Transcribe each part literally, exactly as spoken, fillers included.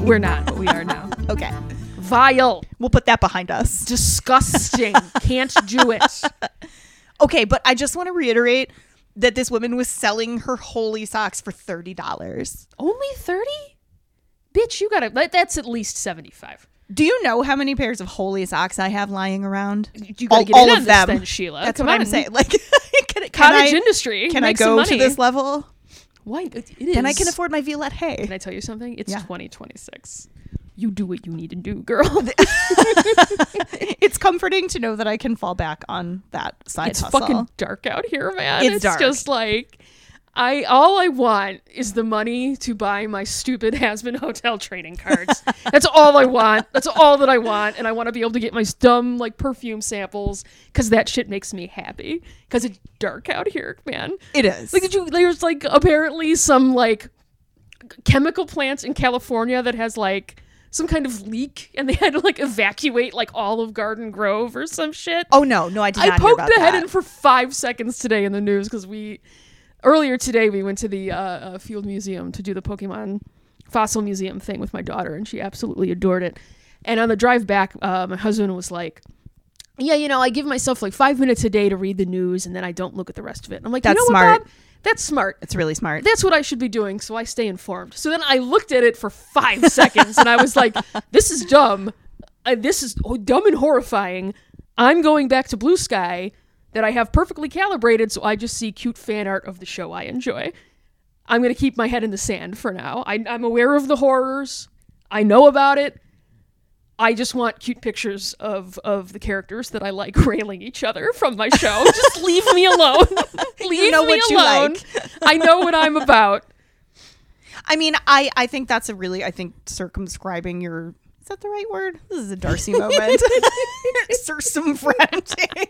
We're not, but we are now. Okay. Vile. We'll put that behind us. Disgusting. Can't do it. Okay, but I just want to reiterate that this woman was selling her holy socks for thirty dollars. Only thirty? Bitch, you gotta, that's at least seventy-five. Do you know how many pairs of holy socks I have lying around? You gotta all, get all in of on them. this then, Sheila. That's Come what on. I'm saying. Like, can, can Cottage I, industry. Can I Make some go money. to this level? Why? It is. Then I can afford my Violette Hay. Can I tell you something? It's Yeah. twenty twenty-six. You do what you need to do, girl. It's comforting to know that I can fall back on that side It's hustle. fucking dark out here, man. It's It's, dark. just like I all I want is the money to buy my stupid Has-Been Hotel trading cards. That's all I want. That's all that I want, and I want to be able to get my dumb like perfume samples because that shit makes me happy. Because it's dark out here, man. It is. Like, did you? There's like apparently some like chemical plants in California that has like some kind of leak, and they had to like evacuate like all of Garden Grove or some shit. Oh no, no, I did I not hear poked about the head that. in for five seconds today in the news because we earlier today we went to the uh, uh, Field Museum to do the Pokemon Fossil Museum thing with my daughter, and she absolutely adored it. And on the drive back, uh, my husband was like, "Yeah, you know, I give myself like five minutes a day to read the news, and then I don't look at the rest of it." And I'm like, That's "You know smart. what, Bob? That's smart. It's really smart. That's what I should be doing, so I stay informed." So then I looked at it for five seconds, and I was like, "This is dumb. Uh, this is oh, dumb and horrifying. I'm going back to Blue Sky that I have perfectly calibrated, so I just see cute fan art of the show I enjoy. I'm going to keep my head in the sand for now. I, I'm aware of the horrors. I know about it. I just want cute pictures of, of the characters that I like railing each other from my show. Just leave me alone. Leave You know me what you alone. like. I know what I'm about." I mean, I, I think that's a really, I think circumscribing your, is that the right word? This is a Darcy moment. Circumfriending.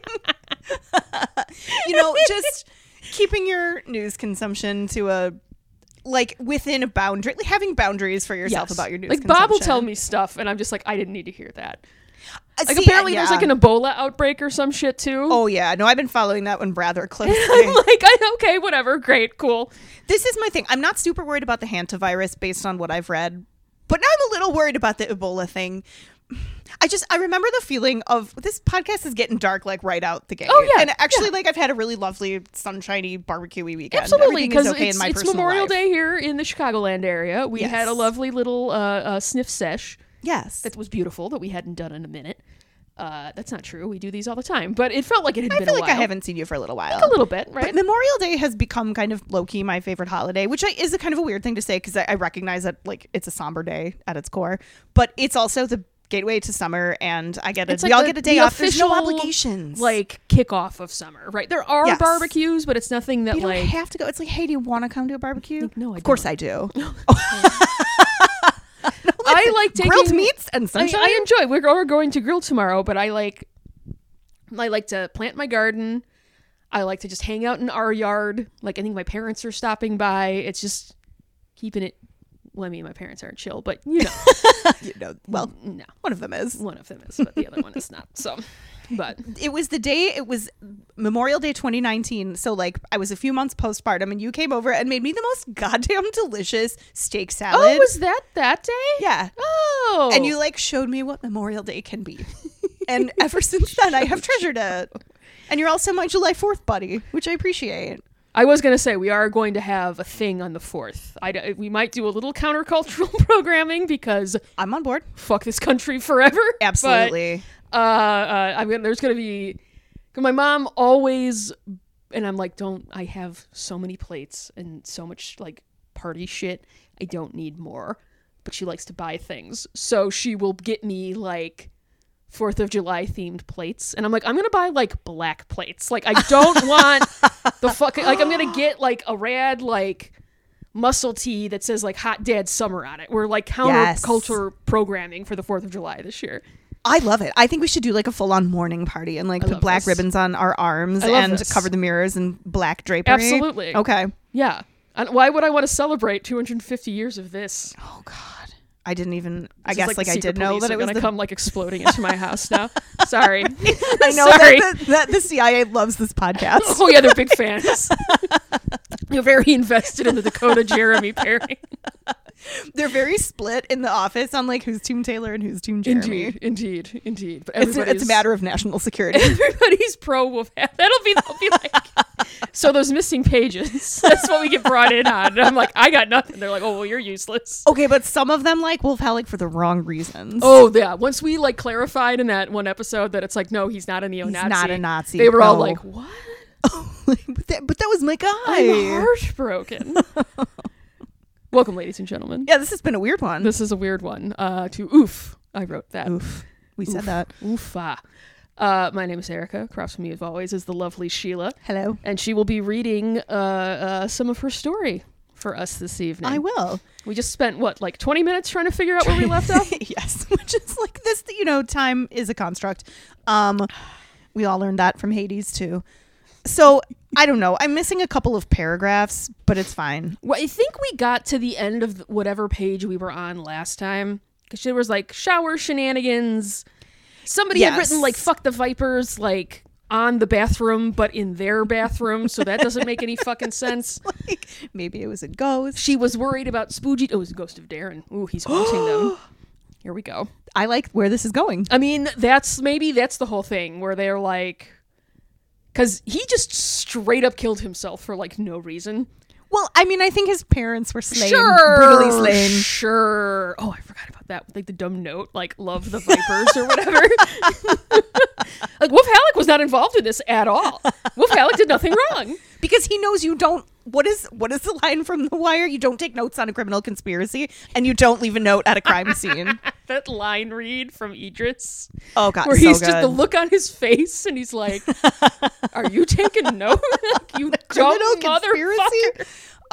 You know, just keeping your news consumption to a, like, within a boundary, like having boundaries for yourself Yes. about your news like consumption. Bob will tell me stuff, and I'm just like, I didn't need to hear that. Uh, Like see, apparently uh, there's yeah. like an Ebola outbreak or some shit too. Oh, yeah. No, I've been following that one rather closely. I'm like, I, okay, whatever, great, cool. This is my thing. I'm not super worried about the hantavirus based on what I've read, but now I'm a little worried about the Ebola thing. I just, I remember the feeling of this podcast is getting dark, like right out the gate. Oh, yeah, And actually, yeah. like I've had a really lovely, sunshiny, barbecue-y weekend. Absolutely, Everything because is okay it's, in my it's personal Memorial life. Day here in the Chicagoland area. We Yes. had a lovely little uh, uh, sniff sesh Yes. that was beautiful that we hadn't done in a minute. Uh, that's not true. We do these all the time, but it felt like it had I been feel a like while. I haven't seen you for a little while. Like a little bit, right? But Memorial Day has become kind of low-key my favorite holiday, which I, is a kind of a weird thing to say because I, I recognize that like it's a somber day at its core, but it's also the gateway to summer, and I get a, It's we like all the- get a day the off. There's no official, obligations. Like kickoff of summer, right? There are Yes. barbecues, but it's nothing that you don't like. have to go. It's like, hey, do you want to come to a barbecue? Like, no, I Of course don't. I do. I like taking grilled meats and I, sunshine. I enjoy. We're, we're going to grill tomorrow, but I like. I like to plant my garden. I like to just hang out in our yard. Like I think my parents are stopping by. It's just keeping it. Well, I mean, my parents aren't chill, but you know, you know, well, no, one of them is. one of them is, but the other one is not. So, but It was the day, it was Memorial Day twenty nineteen. So, like, I was a few months postpartum, and you came over and made me the most goddamn delicious steak salad. oh, was that that day? Yeah. Oh, And you, like, showed me what Memorial Day can be. And ever since then, I have treasured it. And you're also my July fourth buddy, which I appreciate. I was going to say, we are going to have a thing on the fourth. I, we might do a little countercultural programming because I'm on board. fuck this country forever. Absolutely. But, uh, uh, I mean, there's going to be... Cause my mom always... And I'm like, don't... I have so many plates and so much, like, party shit. I don't need more. But she likes to buy things. So she will get me, like... fourth of July themed plates, and I'm like, I'm gonna buy like black plates. Like I don't want the fucking like I'm gonna get like a rad like muscle tee that says like Hot Dad Summer on it. We're like counterculture Yes. programming for the fourth of July this year. I love it. I think we should do like a full-on morning party and like I put love black this. ribbons on our arms I love and this. cover the mirrors in black drapery. Absolutely. Okay. Yeah. And why would I want to celebrate two hundred fifty years of this? Oh God. I didn't even. I This is guess like, like, the I secret did know police that are it was gonna the. come like exploding into my house now. Sorry. I know Sorry. that the, that the C I A loves this podcast. Oh yeah, they're big fans. They're very invested in the Dakota Jeremy pairing. They're very split in the office on like who's Team Taylor and who's Team Jeremy. Indeed, indeed, indeed. But It's a, it's a matter of national security. Everybody's pro Wolf Halik. That'll be, that'll be like. So those missing pages. That's what we get brought in on. And I'm like, I got nothing. They're like, oh, well, you're useless. Okay, but some of them like Wolf Halik for the wrong reasons. Oh, yeah. Once we like clarified in that one episode that it's like, no, he's not a neo-Nazi. He's not a Nazi. They were all Oh. like, what? but, that, but that was my guy. I'm heartbroken. Welcome, ladies and gentlemen. Yeah, this has been a weird one. This is a weird one. Uh, to Oof. I wrote that. Oof. We said Oof. that. Oofa. Uh, my name is Erica. Across from me, as always, is the lovely Sheila. Hello. And she will be reading uh, uh, some of her story for us this evening. I will. We just spent, what, like twenty minutes trying to figure out where we left off? Yes, which is like this, you know, time is a construct. Um, we all learned that from Hades, too. So, I don't know. I'm missing a couple of paragraphs, but it's fine. Well, I think we got to the end of whatever page we were on last time. Because there was like shower shenanigans. Somebody Yes. had written like fuck the Vipers like on the bathroom, but in their bathroom. So that doesn't make any fucking sense. Like, maybe it was a ghost. She was worried about Spoogie. Oh, it was a ghost of Darren. Ooh, he's haunting them. Here we go. I like where this is going. I mean, that's maybe that's the whole thing where they're like, because he just straight up killed himself for like no reason. Well, I mean, I think his parents were slain, Sure, brutally slain. Sure. Oh, I forgot about that. Like the dumb note, like love the Vipers or whatever. Like Wolf Halik was not involved in this at all. Wolf Halik did nothing wrong. Because he knows you don't. What is what is the line from The Wire? You don't take notes on a criminal conspiracy, and you don't leave a note at a crime scene. That line read from Idris. Oh God, Where so he's good. just the look on his face, and he's like, "Are you taking note? Like, you dumb criminal conspiracy. motherfucker."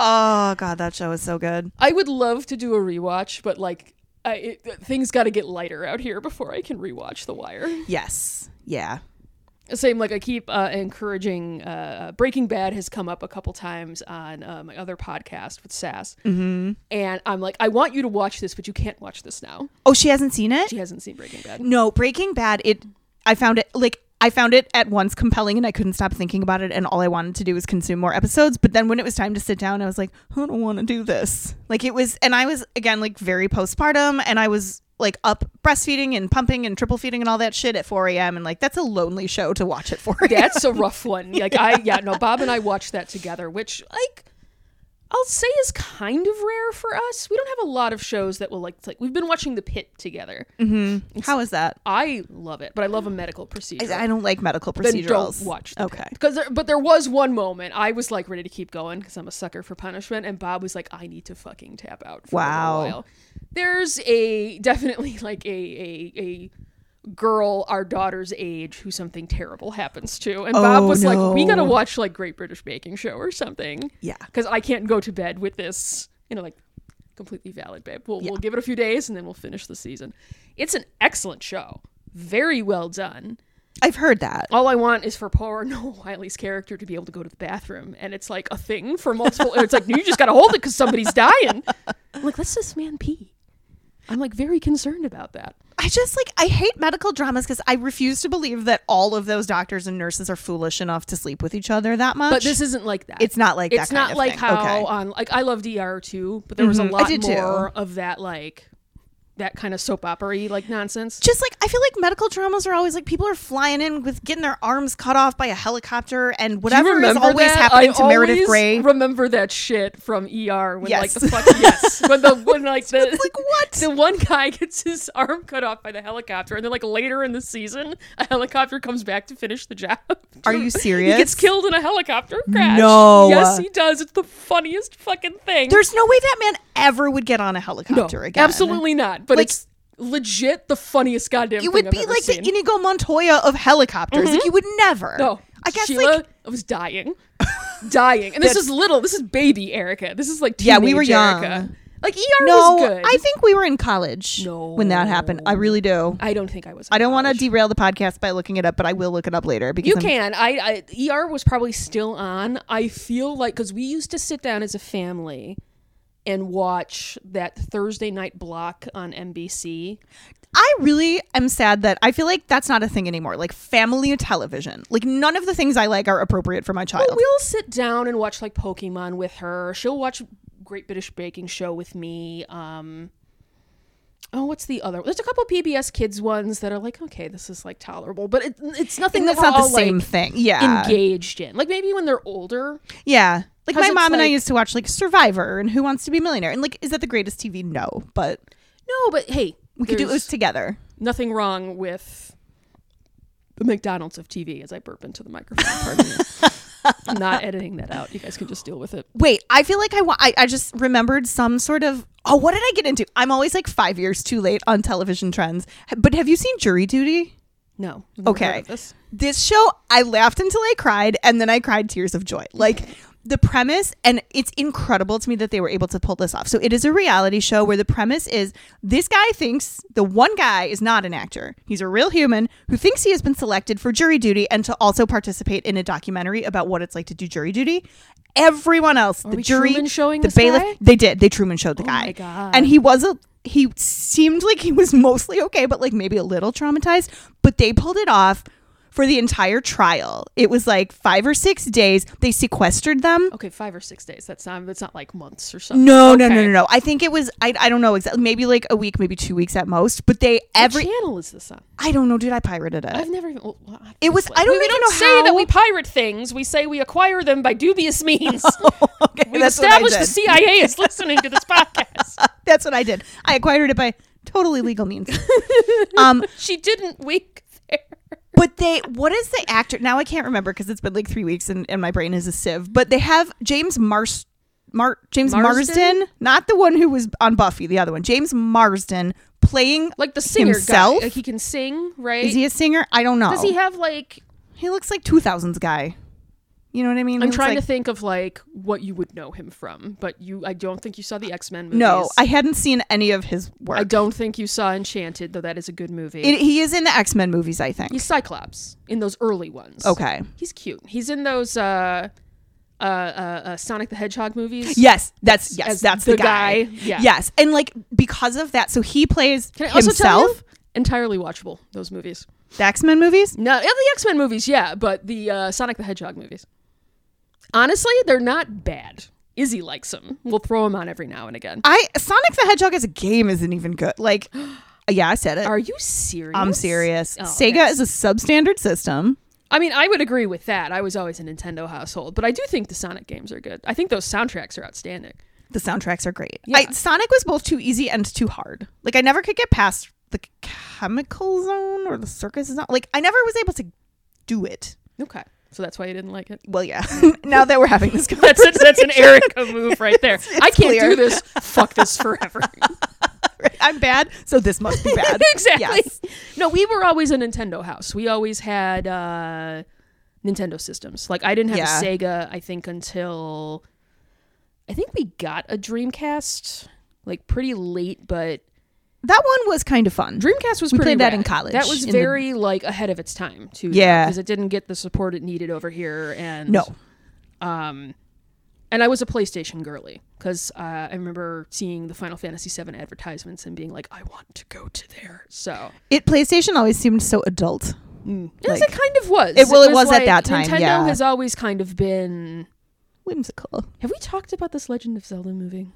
Oh God, that show is so good. I would love to do a rewatch, but like, I, it, things got to get lighter out here before I can rewatch The Wire. Yes, yeah. Same, like I keep uh, encouraging. Uh, Breaking Bad has come up a couple times on uh, my other podcast with Sass, Mm-hmm. and I'm like, I want you to watch this, but you can't watch this now. Oh, she hasn't seen it. She hasn't seen Breaking Bad. No, Breaking Bad. It. I found it like. I found it at once compelling and I couldn't stop thinking about it and all I wanted to do was consume more episodes. But then when it was time to sit down, I was like, I don't want to do this. Like it was, and I was again, like very postpartum and I was like up breastfeeding and pumping and triple feeding and all that shit at four a.m. And like, that's a lonely show to watch at four a.m. That's a rough one. Like I, yeah, no, Bob and I watched that together, which like I'll say is kind of rare for us. We don't have a lot of shows that will like, it's like we've been watching The Pitt together. Mm-hmm. How is that? I love it, but I love a medical procedure. I, I don't like medical Then procedurals. don't watch The Okay. Because there, but there was one moment I was like ready to keep going because I'm a sucker for punishment, and Bob was like, "I need to fucking tap out for Wow. a little while." There's a definitely like a a a girl our daughter's age who something terrible happens to, and Bob Oh, was like, "We gotta no. watch like Great British Baking Show or something." Yeah. Because I can't go to bed with this, you know, like completely valid, babe. We'll Yeah. we'll give it a few days and then we'll finish the season. It's an excellent show, very well done. I've heard that. All I want is for poor Noel Wiley's character to be able to go to the bathroom, and it's like a thing for multiple. It's like you just gotta hold it because somebody's dying. I'm like, let's this man pee. I'm like very concerned about that. I just like I hate medical dramas because I refuse to believe that all of those doctors and nurses are foolish enough to sleep with each other that much. But this isn't like that. It's not like that it's kind not of like thing. how Okay. on like I loved E R too, but there was Mhm. a I lot did too. more of that like that kind of soap opera-y like nonsense. Just like I feel like medical dramas are always like people are flying in with getting their arms cut off by a helicopter and Do you whatever is remember always that? happening I to Meredith always Grey. Remember that shit from E R when Yes. like the fuck yes when the when like the It's like what? the one guy gets his arm cut off by the helicopter, and then like later in the season a helicopter comes back to finish the job. Are you serious? He gets killed in a helicopter crash. No. Yes, he does. It's the funniest fucking thing. There's no way that man ever would get on a no, helicopter again. absolutely not. But Like- it's legit the funniest goddamn You thing would I've be ever like seen. the Inigo Montoya of helicopters. Like you would never. No, I guess Sheila like was dying, dying, and this That's- is little. This is baby Erica. This is like teenage Yeah, we were young. Erica. Like E R no, was good. I think we were in college No. when that happened. I really do. I don't think I was. in I don't want to college. derail the podcast by looking it up, but I will look it up later because You I'm- can. I, I E R was probably still on. I feel like because we used to sit down as a family and watch that Thursday night block on N B C. I really am sad that I feel like that's not a thing anymore. Like family television. Like none of the things I like are appropriate for my child. Well, we'll sit down and watch like Pokemon with her. She'll watch Great British Baking Show with me. Um, oh, what's the other? There's a couple P B S Kids ones that are like, okay, this is like tolerable, but it, it's nothing That's that we're not the all same like thing. Yeah. engaged in. Like maybe when they're older. Yeah. Like 'Cause my it's mom and I like- used to watch like Survivor and Who Wants to Be a Millionaire. And like, is that the greatest T V? No, but No, but hey, we could do there's this together. nothing wrong with the McDonald's of T V as I burp into the microphone. Pardon me. I'm not editing that out. You guys can just deal with it. Wait, I feel like I, wa- I I just remembered some sort of, oh, what did I get into? I'm always like five years too late on television trends. But have you seen Jury Duty? No. I've never Okay. heard of this. This show, I laughed until I cried, and then I cried tears of joy. Like the premise, and it's incredible to me that they were able to pull this off. So it is a reality show where the premise is this guy thinks the one guy is not an actor. He's a real human who thinks he has been selected for jury duty and to also participate in a documentary about what it's like to do jury duty. Everyone else, Are the we jury, Truman showing the this bailiff, guy? they did. They Truman showed the Oh guy. my God. And he was a he seemed like he was mostly okay, but like maybe a little traumatized. But they pulled it off for the entire trial. It was like five or six days. They sequestered them. Okay, five or six days. That's not. That's not like months or something. No, no, Okay. no, no, no. I think it was. I, I don't know exactly. Maybe like a week, maybe two weeks at most. But they every. What channel is this on? I don't know. Did I pirated it? I've never even. Well, It was- obviously. I don't we, we even don't know say how- that we pirate things. We say we acquire them by dubious means. okay, We've that's what I established did. the C I A is listening to this podcast. That's what I did. I acquired it by totally legal means. um, She didn't wink there. But they, what is the actor? Now I can't remember because it's been like three weeks and, and my brain is a sieve. But they have James Mars, Mar, James Marsden? Marsden, not the one who was on Buffy, the other one. James Marsden playing Like the singer himself. guy. Like he can sing, right? Is he a singer? I don't know. Does he have like? He looks like two thousands guy. You know what I mean? He I'm looks trying like- to think of like what you would know him from, but you. I don't think you saw the X-Men movies. No, I hadn't seen any of his work. I don't think you saw Enchanted, though that is a good movie. It, he is in the X-Men movies, I think. He's Cyclops in those early ones. Okay. He's cute. He's in those uh, uh, uh, uh, Sonic the Hedgehog movies. Yes, that's yes, As that's the the, guy. guy, yeah. Yes, and like because of that, so he plays Can I also tell you? himself. Entirely watchable, those movies. The X-Men movies. No, yeah, the X-Men movies, yeah, but the uh, Sonic the Hedgehog movies. Honestly, they're not bad. Izzy likes them. We'll throw them on every now and again. I Sonic the Hedgehog as a game isn't even good. Like, yeah, I said it. Are you serious? I'm serious. Oh, Sega okay. is a substandard system. I mean, I would agree with that. I was always a Nintendo household, but I do think the Sonic games are good. I think those soundtracks are outstanding. The soundtracks are great. Yeah. I, Sonic was both too easy and too hard. Like, I never could get past the chemical zone or the circus zone. Like, I never was able to do it. Okay. So that's why you didn't like it? Well, yeah. Now that we're having this That's conversation, a, that's an Erica move right there. I can't clear. do this. Fuck this forever. I'm bad, so this must be bad. Exactly. Yes. No, we were always a Nintendo house. We always had uh, Nintendo systems. Like I didn't have Yeah. a Sega, I think, until I think we got a Dreamcast like pretty late, but That one was kind of fun. Dreamcast was We pretty played that rad. in college, That was in the- very like ahead of its time too. Yeah. because it didn't get the support it needed over here, and No. um, and I was a PlayStation girly because uh, I remember seeing the Final Fantasy seven advertisements and being like, I want to go to there. So It PlayStation always seemed so adult. mm. Yes, Like- it kind of was. It- well, it was at like, that time, Nintendo yeah. has always kind of been. Whimsical. Have we talked about this Legend of Zelda movie?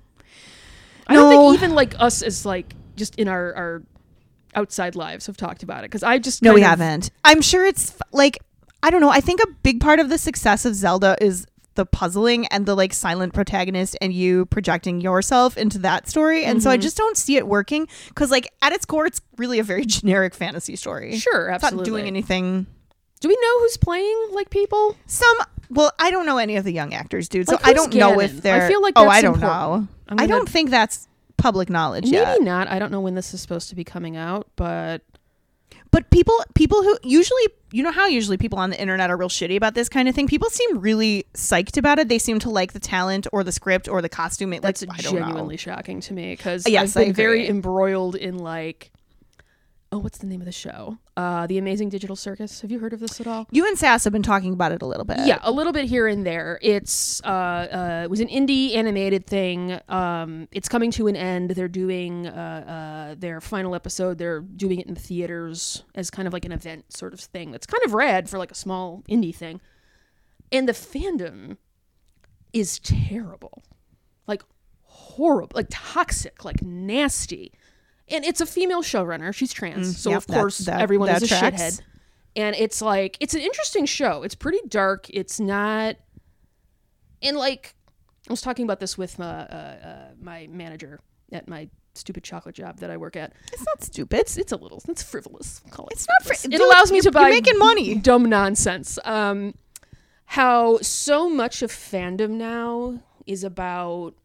I No. don't think even like us as like just in our our outside lives have talked about it because I just No, kind we of- haven't. I'm sure it's f- like, I don't know. I think a big part of the success of Zelda is the puzzling and the like silent protagonist and you projecting yourself into that story. And so I Mhm. just don't see it working because like at its core, it's really a very generic fantasy story. Sure, It's absolutely. not doing anything. Do we know who's playing like people? Some, well, I don't know any of the young actors, dude. So Like, I who's don't know Ganon? if they're. I feel like oh, that's I don't important. know. I'm I gonna- don't think that's public knowledge Maybe yet. not. I don't know when this is supposed to be coming out, but But people, people who usually, you know how usually people on the internet are real shitty about this kind of thing. People seem really psyched about it. They seem to like the talent or the script or the costume. Like, that's I don't genuinely know. shocking to me because Yes, I've I been very agree. embroiled in like, oh, what's the name of the show? Uh, The Amazing Digital Circus. Have you heard of this at all? You and Sass have been talking about it a little bit. Yeah, a little bit here and there. It's uh, uh, it was an indie animated thing. Um, it's coming to an end. They're doing uh, uh, their final episode. They're doing it in theaters as kind of like an event sort of thing. That's kind of rad for like a small indie thing. And the fandom is terrible. Like horrible, like toxic, like nasty. And it's a female showrunner. She's trans. Mm, so, yep, of course, that, that, everyone that is a tracks. shithead. And it's like, it's an interesting show. It's pretty dark. It's not... And, like, I was talking about this with my, uh, uh, my manager at my stupid chocolate job that I work at. It's not stupid. It's, it's a little... It's frivolous. I'll call it It's not... frivolous. Fr- It Dude, allows me you're, to buy... You're making money. Dumb nonsense. Um, how so much of fandom now is about...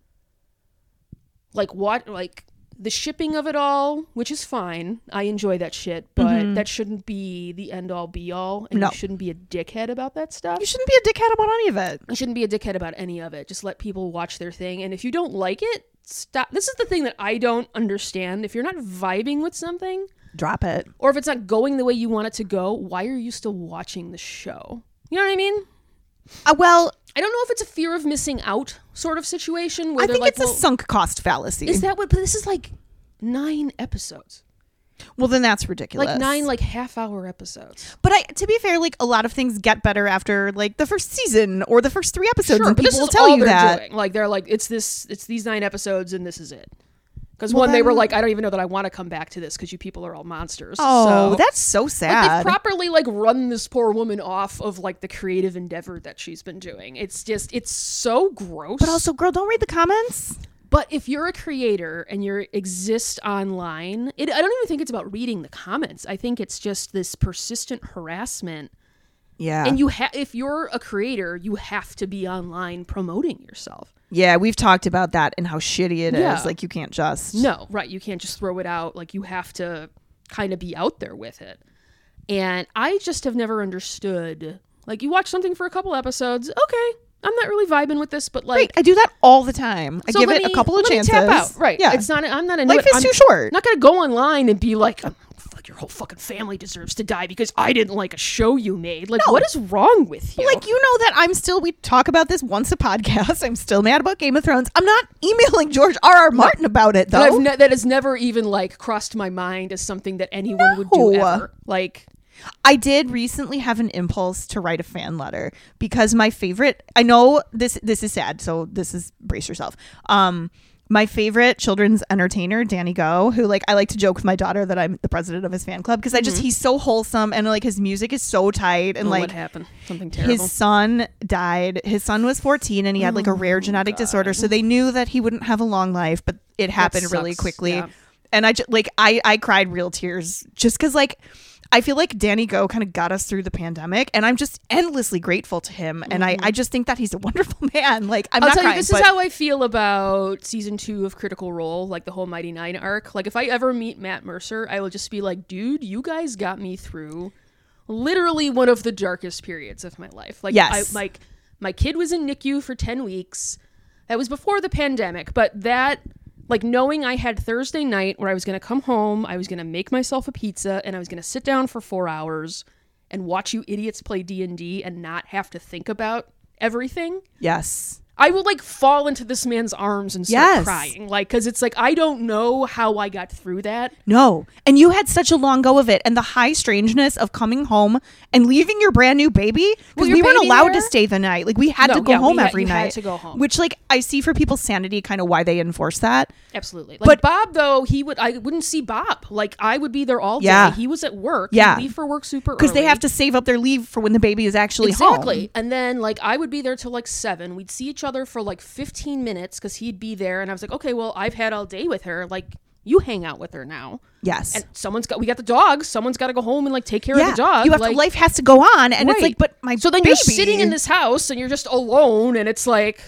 Like, what... Like... The shipping of it all, which is fine. I enjoy that shit, but Mm-hmm. that shouldn't be the end all be all. And No. you shouldn't be a dickhead about that stuff. You shouldn't be a dickhead about any of it. You shouldn't be a dickhead about any of it. Just let people watch their thing. And if you don't like it, stop. This is the thing that I don't understand. If you're not vibing with something, Drop it. or if it's not going the way you want it to go, why are you still watching the show? You know what I mean? Uh, well, I don't know if it's a fear of missing out sort of situation. Where I they're think like, it's well, a sunk cost fallacy. is that what? But this is like nine episodes. Well, then that's ridiculous. Like nine, like half hour episodes. But I, to be fair, like a lot of things get better after like the first season or the first three episodes, Sure, and but people this will is tell all you they're that. doing. Like they're like, it's this, it's these nine episodes, and this is it. Because Well, one, they were then- like, I don't even know that I want to come back to this because you people are all monsters. Oh, so, that's so like, sad. they've properly like run this poor woman off of like the creative endeavor that she's been doing. It's just, it's so gross. but also, girl, don't read the comments. But if you're a creator and you exist online, it, I don't even think it's about reading the comments. I think it's just this persistent harassment. Yeah. And you ha- if you're a creator, you have to be online promoting yourself. Yeah, we've talked about that and how shitty it is. Yeah. Like, you can't just. No, right. You can't just throw it out. Like, you have to kind of be out there with it. And I just have never understood. Like, you watch something for a couple episodes. Okay, I'm not really vibing with this, but like. Right, I do that all the time. I so give let it a couple couple of let chances. Me tap out. Right. Yeah. It's not, I'm not into Life it. is I'm too short. not going to go online and be like, "Oh, fuck, your whole fucking family deserves to die because I didn't like a show you made. Like, No. what is wrong with you? Like, you know that I'm still, we talk about this once a podcast. I'm still mad about Game of Thrones. I'm not emailing George R. R. Martin about it, That I've though. ne- that has never even like crossed my mind as something that anyone would do No. ever. Like, I did recently have an impulse to write a fan letter because my favorite, I know this, this is sad, so this is, brace yourself. Um, my favorite children's entertainer, Danny Go, who like I like to joke with my daughter that I'm the president of his fan club because I just he's so wholesome and like his music is so tight and oh, like what happened? Something terrible. his son died. His son was fourteen and he had like a rare genetic disorder, so they knew that he wouldn't have a long life, but it happened really sucks, quickly. yeah. And I just like I I cried real tears just because like I feel like Danny Go kind of got us through the pandemic, and I'm just endlessly grateful to him. And I, I just think that he's a wonderful man. Like, I'm I'll not tell crying, you, this but is how I feel about season two of Critical Role, like the whole Mighty Nine arc. Like, if I ever meet Matt Mercer, I will just be like, dude, you guys got me through literally one of the darkest periods of my life. Like, Yes. I, like my kid was in N I C U for ten weeks. That was before the pandemic, but that, like, knowing I had Thursday night where I was going to come home, I was going to make myself a pizza, and I was going to sit down for four hours and watch you idiots play D and D and not have to think about everything. yes. I will like fall into this man's arms and start Yes. crying, like, because it's like I don't know how I got through that. No. And you had such a long go of it. And the high strangeness of coming home and leaving your brand new baby. Because your we weren't baby allowed there? to stay the night. Like, we had No, to go yeah, we home had- every you had night. to go home. Which, like, I see for people's sanity kind of why they enforce that. Absolutely. Like But- Bob, though, he would I wouldn't see Bob. Like, I would be there all day. Yeah. He was at work. Yeah. He'd leave for work super early Because they have to save up their leave for when the baby is actually exactly. home. And then like I would be there till like seven. We'd see each other for like fifteen minutes because he'd be there, and I was like, okay, well, I've had all day with her. Like, you hang out with her now. Yes. And someone's got we got the dogs. Someone's got to go home and like take care yeah. of the dog. You have like, to, life has to go on. And it's Right. like, but my So then baby. you're sitting in this house and you're just alone, and it's like,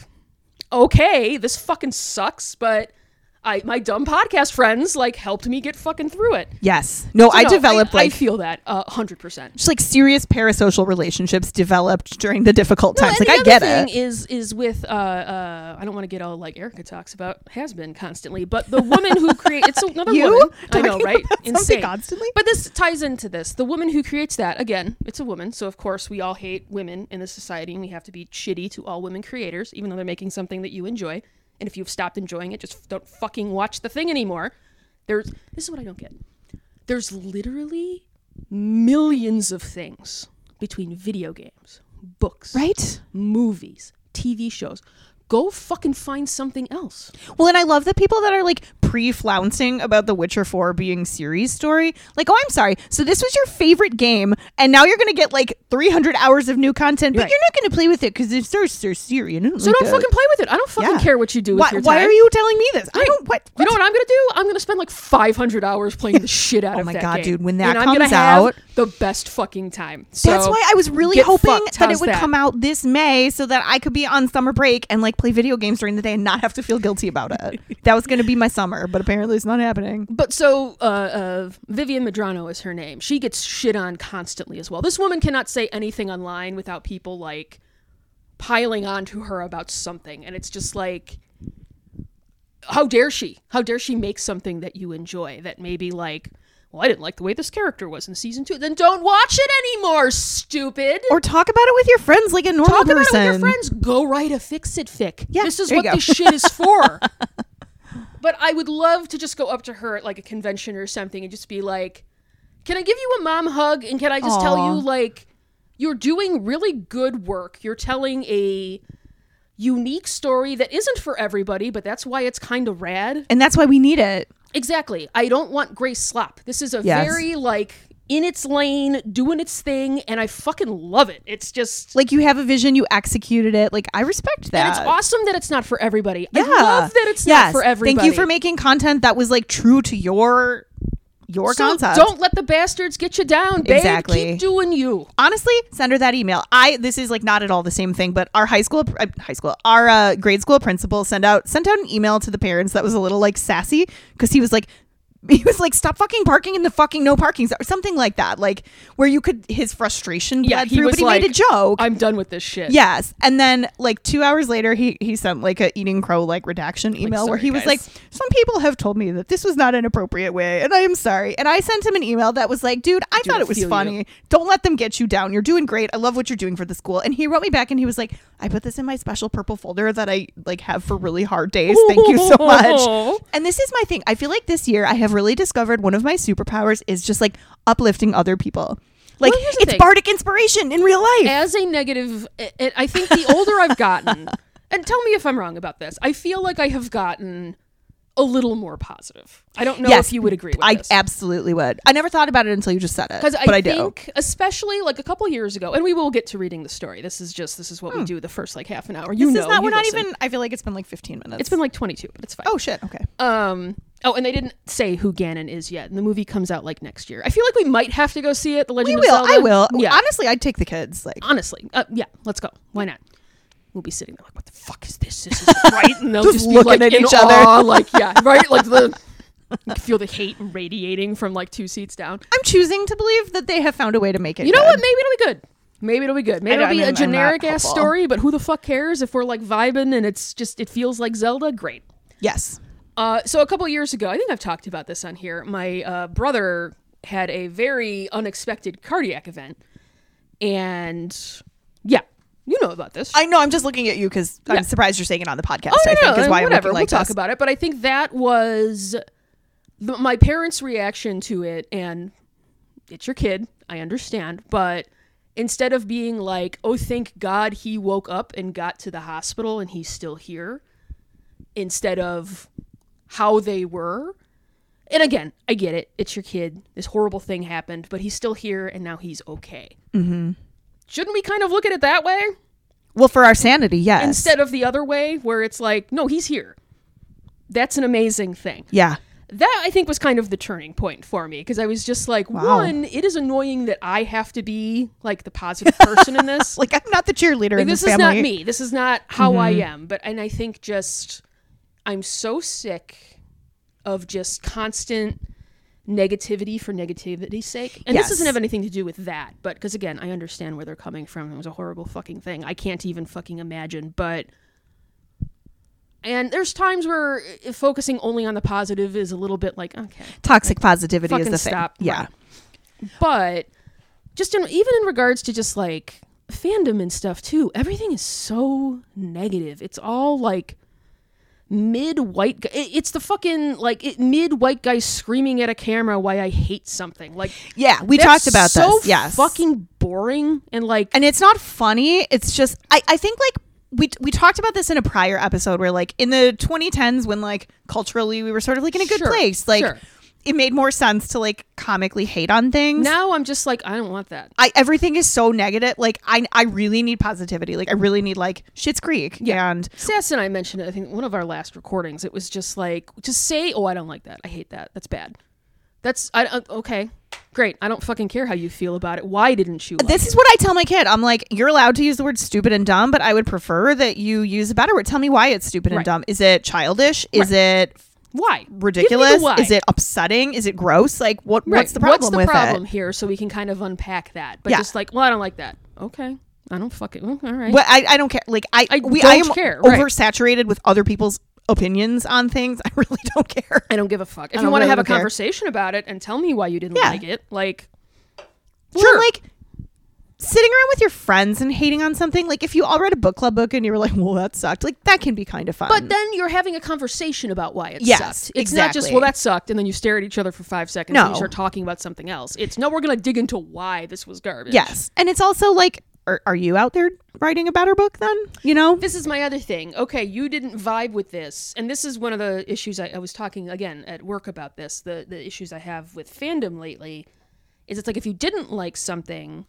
okay, this fucking sucks, but I my dumb podcast friends like helped me get fucking through it. Yes. No, So I no, developed I, like I feel that a hundred percent. just like serious parasocial relationships developed during the difficult times. And like the I get other thing it. is is with uh uh I don't want to get all like Erica talks about has been constantly, but the woman who creates it's another You woman. I know, talking right? about something Insane. constantly? But this ties into this. The woman who creates that, again, it's a woman, so of course we all hate women in this society, and we have to be shitty to all women creators, even though they're making something that you enjoy. And if you've stopped enjoying it, just don't fucking watch the thing anymore. There's this is what I don't get. There's literally millions of things between video games, books, Right? movies, T V shows, go fucking find something else. Well, and I love the people that are like pre-flouncing about The Witcher four being series story. Like, oh, I'm sorry. So this was your favorite game, and now you're going to get like three hundred hours of new content, but right. you're not going to play with it because it's their series. So like don't that. fucking play with it. I don't fucking Yeah. care what you do with Why, your time. why are you telling me this? I don't. What? You know what I'm gonna do? I'm gonna spend like five hundred hours playing the shit out Oh of my that God, game. dude, when that and I'm comes gonna have out- the best fucking time. So That's why I was really get hoping fucked. that it How's would that? come out this May so that I could be on summer break and like play video games during the day and not have to feel guilty about it. That was going to be my summer, but apparently it's not happening. But so uh, uh, Vivian Medrano is her name. She gets shit on constantly as well. This woman cannot say anything online without people like piling onto her about something, and it's just like, how dare she? How dare she make something that you enjoy that maybe like, well, I didn't like the way this character was in season two. Then don't watch it anymore, stupid. Or talk about it with your friends like a normal Talk person. about it with your friends. Go write a fix-it fic. Yeah, this is there you what go. this shit is for. But I would love to just go up to her at like a convention or something and just be like, can I give you a mom hug? And can I just Aw. tell you, like, you're doing really good work. You're telling a unique story that isn't for everybody, but that's why it's kind of rad. And that's why we need it. Exactly. I don't want Grace Slop. This is a Yes. very, like, in its lane, doing its thing, and I fucking love it. It's just... Like, you have a vision, you executed it. Like, I respect that. And it's awesome that it's not for everybody. Yeah. I love that it's yes. not for everybody. Thank you for making content that was like true to your your so concept. don't let the bastards get you down, babe. Exactly. Keep doing you. Honestly, send her that email. I this is like not at all the same thing, but our high school uh, high school our uh, grade school principal sent out sent out an email to the parents that was a little like sassy because he was like he was like, stop fucking parking in the fucking no parking zone or something like that, like where you could his frustration Yeah, bled he through, was but he like, made a joke. I'm done with this shit. Yes. And then like two hours later, he, he sent like a Eating Crow like redaction email where sorry, he was guys. like, some people have told me that this was not an appropriate way and I am sorry. And I sent him an email that was like, dude, I Dude, thought I it was feel funny. you. Don't let them get you down. You're doing great. I love what you're doing for the school. And he wrote me back and he was like, I put this in my special purple folder that I like have for really hard days. Thank you so much. And this is my thing. I feel like this year I have really discovered one of my superpowers is just like uplifting other people. Like Well, here's the it's thing. bardic inspiration in real life. As a negative, I I think the older I've gotten, and tell me if I'm wrong about this, I feel like I have gotten a little more positive. I don't know Yes, if you would agree with I this. absolutely would. I never thought about it until you just said it. Because But I, I, do. think, especially like a couple years ago, and we will get to reading the story. This is just this is what we do the first like half an hour. You Hmm. This know, is not. you We're not listen. even. I feel like it's been like fifteen minutes. It's been like twenty-two, but it's fine. Oh shit. Okay. Um. Oh, and they didn't say who Ganon is yet, and the movie comes out like next year. I feel like we might have to go see it. The We Legend will. of Zelda. I will. Yeah. Honestly, I'd take the kids. Like. Honestly, uh, yeah. Let's go. Why not? We'll be sitting there like, what the fuck is this? This is right, and they'll Just just, be looking like at in each awe, other. like yeah, right, like the. You can feel the hate radiating from like two seats down. I'm choosing to believe that they have found a way to make it. You know good. what? Maybe it'll be good. Maybe it'll be good. Maybe I it'll don't- be I'm- a I'm not generic ass hopeful. story, but who the fuck cares if we're like vibing and it's just it feels like Zelda? Great. Yes. Uh, so a couple years ago, I think I've talked about this on here. My uh, brother had a very unexpected cardiac event, and yeah, you know about this. I know. I'm just looking at you because Yeah. I'm surprised you're saying it on the podcast. oh no, I think no, is why whatever. I'm looking like we'll this. talk about it. But I think that was the, my parents' reaction to it, and it's your kid. I understand, but instead of being like, "Oh, thank God he woke up and got to the hospital and he's still here," instead of how they were. And again, I get it. It's your kid. This horrible thing happened, but he's still here and now he's okay. Mm-hmm. Shouldn't we kind of look at it that way? Well, for our sanity, yes. Instead of the other way where it's like, no, he's here. That's an amazing thing. Yeah. That, I think, was kind of the turning point for me because I was just like, Wow. one, it is annoying that I have to be like the positive person in this. Like I'm not the cheerleader Like, in this, this is family. not me. This is not how I Mhm. am. But and I think just I'm so sick of just constant negativity for negativity's sake. And Yes. this doesn't have anything to do with that. But because again, I understand where they're coming from. It was a horrible fucking thing. I can't even fucking imagine. But and there's times where uh, focusing only on the positive is a little bit like, okay, Toxic positivity is fucking the thing. stop. Yeah. Right. But just in, even in regards to just like fandom and stuff too, everything is so negative. It's all like mid white. Gu- it, it's the fucking like it, mid white guy screaming at a camera why I hate something. Like Yeah. We that's talked about so this. Yes. fucking boring and like And it's not funny. It's just I, I think like we we talked about this in a prior episode where like in the twenty tens when like culturally we were sort of like in a good Sure, place, like sure. it made more sense to like comically hate on things. Now I'm just like, I don't want that. I everything is so negative. Like I I really need positivity. Like I really need like Schitt's Creek. Yeah. And Sass and I mentioned it, I think one of our last recordings. It was just like, just say, oh, I don't like that. I hate that. That's bad. That's, I uh, okay, great. I don't fucking care how you feel about it. Why didn't you like this it? is what I tell my kid. I'm like, you're allowed to use the word stupid and dumb, but I would prefer that you use a better word. Tell me why it's stupid Right. and dumb. Is it childish? Is Right. it Why? ridiculous? Give me the why. Is it upsetting? Is it gross? Like what? Right. What's the problem What's the with problem it? here? So we can kind of unpack that. But Yeah. just like, well, I don't like that. Okay. I don't fucking, oh, all right. But I, I don't care. Like I, I we, don't I am care, right. oversaturated with other people's opinions on things. I really don't care. I don't give a fuck. If I you don't want to really have a don't care. conversation about it and tell me why you didn't Yeah. like it, like, Well, sure. like sitting around with your friends and hating on something. Like if you all read a book club book and you were like, well, that sucked. Like that can be kind of fun. But then you're having a conversation about why it Yes, sucked. It's not just, exactly. well, that sucked, and then you stare at each other for five seconds and No. you start talking about something else. It's, no, we're going to dig into why this was garbage. yes, and it's also like, are, are you out there writing a better book then? You know? This is my other thing. Okay, you didn't vibe with this. And this is one of the issues I, I was talking, again, at work about this. The, the issues I have with fandom lately is it's like if you didn't like something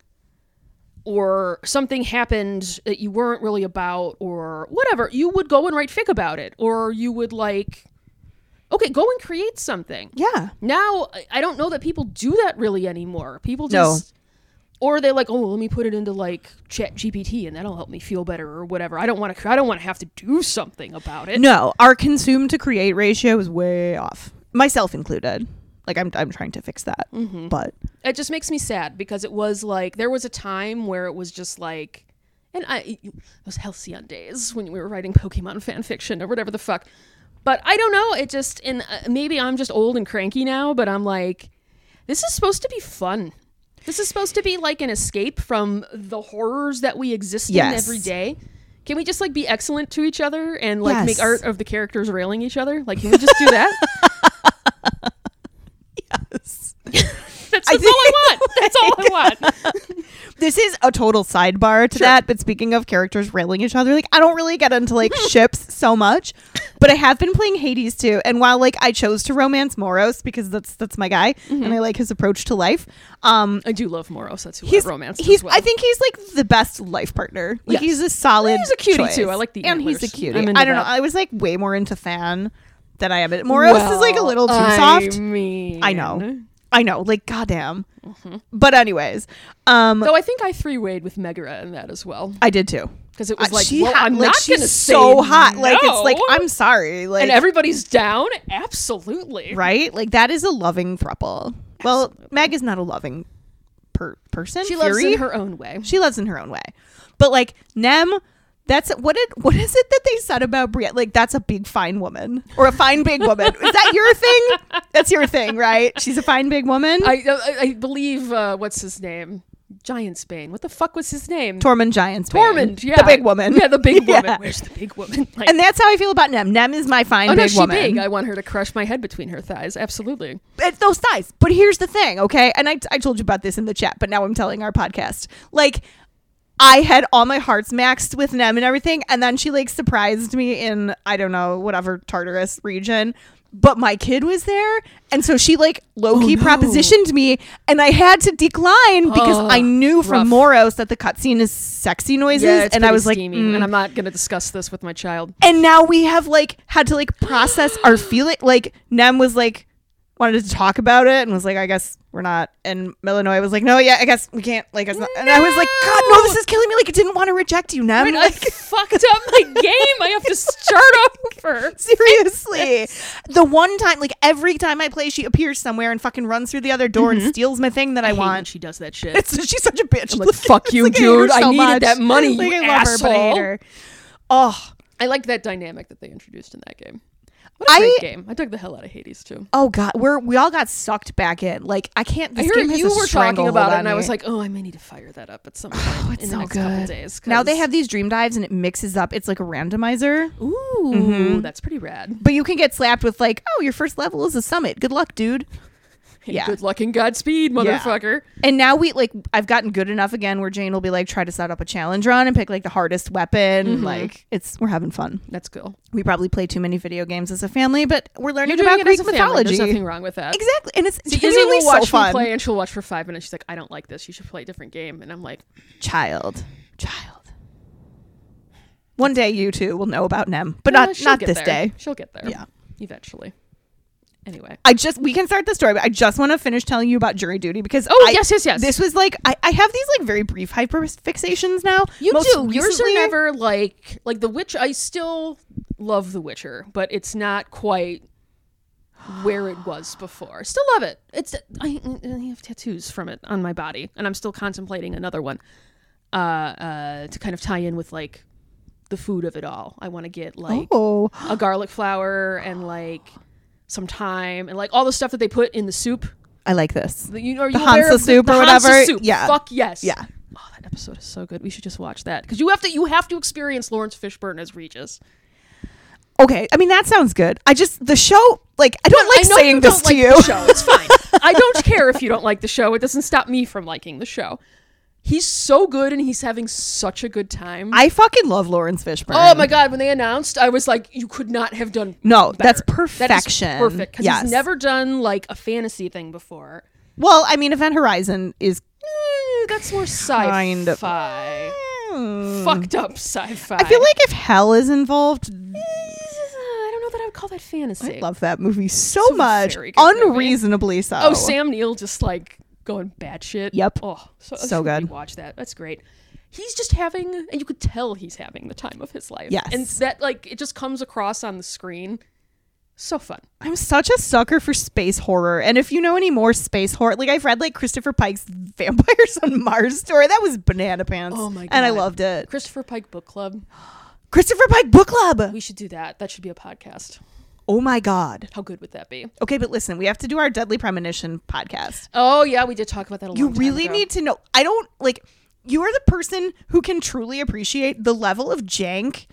or something happened that you weren't really about or whatever, you would go and write fic about it. Or you would like, okay, go and create something. Yeah. Now, I- I don't know that people do that really anymore. People No. just... Or they're like, oh, well, let me put it into like Chat G P T and that'll help me feel better or whatever. I don't want to. I don't want to have to do something about it. No, our consume to create ratio is way off, myself included. Like I'm, I'm trying to fix that, Mm-hmm. but It just makes me sad because it was like there was a time where it was just like, and I it was halcyon days when we were writing Pokemon fan fiction or whatever the fuck. But I don't know. It just and uh, maybe I'm just old and cranky now. But I'm like, this is supposed to be fun. This is supposed to be like an escape from the horrors that we exist Yes. in every day. Can we just like be excellent to each other and like Yes. make art of the characters railing each other? Like, can we just do that? yes. That's, I that's all I want. That's all I want. This is a total sidebar to Sure. that, but speaking of characters railing each other, like I don't really get into like ships so much, but I have been playing Hades too. And while like I chose to romance Moros because that's that's my guy Mm-hmm. and I like his approach to life, um, I do love Moros. That's who he's I romanced he's as well. I think he's like the best life partner. Like Yes. he's a solid. He's a cutie, choice. too. I like the and he's a antlers. cutie. I'm into I don't know. that. I was like way more into Fan than I am. It Moros is like a little too I soft. mean, I know. I know, like goddamn. But anyways, um, Though I think I three-wayed with Megara in that as well I did too. because it was Uh, like, she well, ha- I'm like, not she's gonna so say hot. Like it's no. like I'm sorry. Like and everybody's down. Absolutely, right. Like that is a loving throuple. Well, Meg is not a loving per- person. She loves Fury. in her own way. She loves in her own way. But like Nem, that's what it. What is it that they said about Brienne? Like that's a big fine woman or a fine big woman. Is that your thing? That's your thing, right? She's a fine big woman. I I, I believe uh, what's his name? Giantsbane. What the fuck was his name? Tormund Giants. Tormund. Yeah, the big woman. Yeah, the big woman. Yeah. Where's the big woman? Like, And that's how I feel about Nem. Nem is my fine oh no, big she woman. big. I want her to crush my head between her thighs. Absolutely. It's those thighs. But here's the thing, okay? And I, I told you about this in the chat, but now I'm telling our podcast. Like, I had all my hearts maxed with Nem and everything, and then she, like, surprised me in, I don't know, whatever Tartarus region. But my kid was there, and so she, like, low-key Oh, no. propositioned me, and I had to decline because Oh, I knew from rough. Moros that the cutscene is sexy noises, Yeah, it's and I pretty was like, steamy, mm. and I'm not going to discuss this with my child. And now we have like had to like process our feeling. Like Nem was like wanted to talk about it and was like, I guess we're not. And Illinois was like, no, yeah, I guess we can't. Like, it's not. And I was like, God, no, this is killing me. Like, I didn't want to reject you, Nem. Wait, I Like, fucked up my game. I have to start over. seriously. The one time, like every time I play, she appears somewhere and fucking runs through the other door and steals my thing that I, I hate when want. she does that shit. It's, she's such a bitch. I'm like, fuck it's you, like, dude. I, hate her I so needed much. that money, Like, you I love her, but I hate asshole. her. Oh. I like that dynamic that they introduced in that game. What a I- great game. I dug the hell out of Hades too. Oh God, we're we all got sucked back in. Like I can't. This I heard game has you a were talking stranglehold about it, on and I me. was like, oh, I may need to fire that up at some point Oh, it's in so the next couple good. days. Now they 'cause- have these dream dives and it mixes up. It's like a randomizer, Ooh, Mhm. that's pretty rad. but you can get slapped with like, oh, your first level is a summit. Good luck, dude. Yeah. Good luck and Godspeed, motherfucker. Yeah. And now we like I've gotten good enough again where Jane will be like try to set up a challenge run and pick like the hardest weapon. Mm-hmm. Like it's we're having fun. That's cool. We probably play too many video games as a family, but we're learning You're doing about it Greek as a family. mythology. There's nothing wrong with that. Exactly. And it's See, Izzy genuinely will watch so fun. me play and she'll watch for five minutes. She's like, I don't like this. You should play a different game. And I'm like, Child. Child. One day you two will know about Nem, but "Yeah, not she'll not get this there. day. She'll get there. Yeah. Eventually. Anyway. I just we can start the story, but I just want to finish telling you about jury duty because Oh, I, yes, yes, yes. This was like I, I have these like very brief hyper fixations now. You Most do. Yours recently- are never like like The Witch. I still love The Witcher, but it's not quite where it was before. Still love it. It's I, I have tattoos from it on my body, and I'm still contemplating another one uh, uh, to kind of tie in with like the food of it all. I want to get like Oh. a garlic flour and like some thyme and like all the stuff that they put in the soup. I like this. The, you, are The you aware Hansa of the- soup the or Hansa whatever? soup? Yeah. Fuck yes. Yeah. Oh, that episode is so good. We should just watch that because you have to. You have to experience Lawrence Fishburne as Regis. Okay, I mean that sounds good. I just the show like I don't like I know saying you this don't to like you. The show. It's fine. I don't care if you don't like the show. It doesn't stop me from liking the show. He's so good and he's having such a good time. I fucking love Lawrence Fishburne. oh my god! When they announced, I was like, you could not have done. No, better. that's That perfection. is perfect because Yes. he's never done like a fantasy thing before. Well, I mean, Event Horizon is Eh, that's more Kind of. sci-fi. Hmm. Fucked up sci-fi. I feel like if hell is involved, Eh, I don't know that I would call that fantasy. I love that movie so It's a much, very good movie. unreasonably so. Oh, Sam Neill just like going batshit. Yep. Oh, so, So good. Watch that. That's great. He's just having, and you could tell he's having the time of his life. Yes. And that like it just comes across on the screen. So fun. I'm such a sucker for space horror, and if you know any more space horror, like I've read like Christopher Pike's Vampires on Mars story, that was banana pants. Oh my and I God. loved it. Christopher Pike Book Club. Christopher Pike Book Club. We should do that. That should be a podcast. Oh my god. How good would that be? Okay, but listen, we have to do our Deadly Premonition podcast. Oh yeah, we did talk about that a long You time really ago. need to know. I don't like. You are the person who can truly appreciate the level of jank,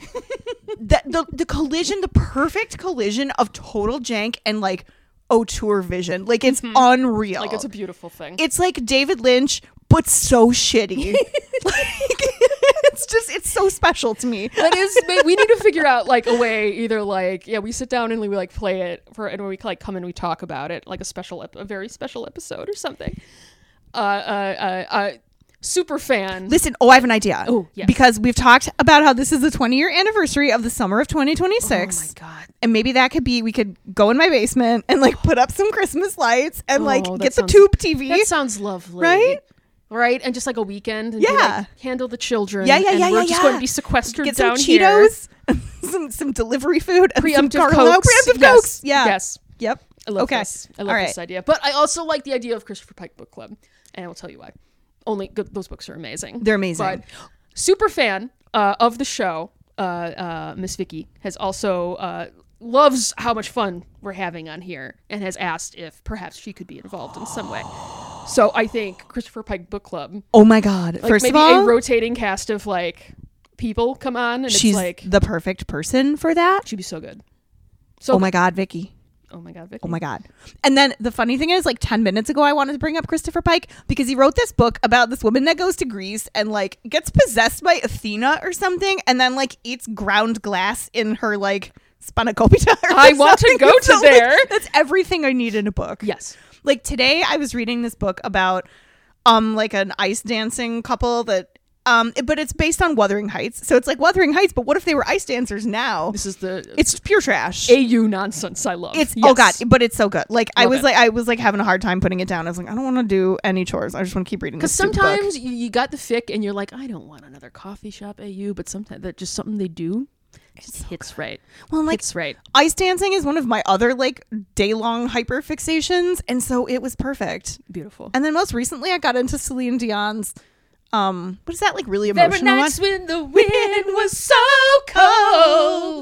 that the the collision, the perfect collision of total jank and like auteur vision. Like it's unreal. Like it's a beautiful thing. It's like David Lynch, but so shitty. Like it's just it's so special to me. That is, we need to figure out like a way, either like, yeah, we sit down and we like play it for, and we like come and we talk about it, like a special, ep- a very special episode or something. Uh, uh, uh, uh super fan. Listen, oh, I have an idea. Oh, yes. Because we've talked about how this is the twenty year anniversary of the summer of twenty twenty-six. Oh my god. And maybe that could be, we could go in my basement and like put up some Christmas lights and like Oh, that get the sounds- tube T V. That sounds lovely. Right? Right? And just like a weekend. And be, Yeah. like, handle the children. Yeah, yeah, and yeah, we're yeah, just yeah. going to be sequestered Get some down here. Cheetos, some some delivery food, and some Preemptive Carlo. Cokes. Preemptive yes. Cokes. Yeah. Yes. Yep. I love Okay. this. I love All this right. idea. But I also like the idea of Christopher Pike Book Club. And I will tell you why. Only good, those books are amazing. They're amazing. But super fan uh, of the show, uh, uh, Miss Vicky, has also uh, loves how much fun we're having on here and has asked if perhaps she could be involved in some way. So I think Christopher Pike Book Club, Oh my god! like First maybe of all, a rotating cast of like people come on and she's it's like the perfect person for that. she'd be so good. So Oh my god, Vicky. oh my god, Vicky. Oh my god. And then the funny thing is, like ten minutes ago, I wanted to bring up Christopher Pike because he wrote this book about this woman that goes to Greece and like gets possessed by Athena or something, and then like eats ground glass in her like spanakopita. or I want to something. go to So, like, there. that's everything I need in a book. Yes. Like today, I was reading this book about um like an ice dancing couple that. Um, it- but it's based on Wuthering Heights, so it's like Wuthering Heights. But what if they were ice dancers now? This is the It's pure trash. A U nonsense I love. It's Yes. oh god, but it's so good. Like I Love was it. like I was like having a hard time putting it down. I was like, I don't want to do any chores. I just want to keep reading. Because Because sometimes you, you got the fic and you're like, I don't want another coffee shop A U, but sometimes that's just something they do. It just hits right. well, like Hits right. ice dancing is one of my other like day long hyper fixations, and so it was perfect. Beautiful. And then most recently, I got into Celine Dion's. Um, what is that like? Really There emotional were one? nights when the wind was so cold.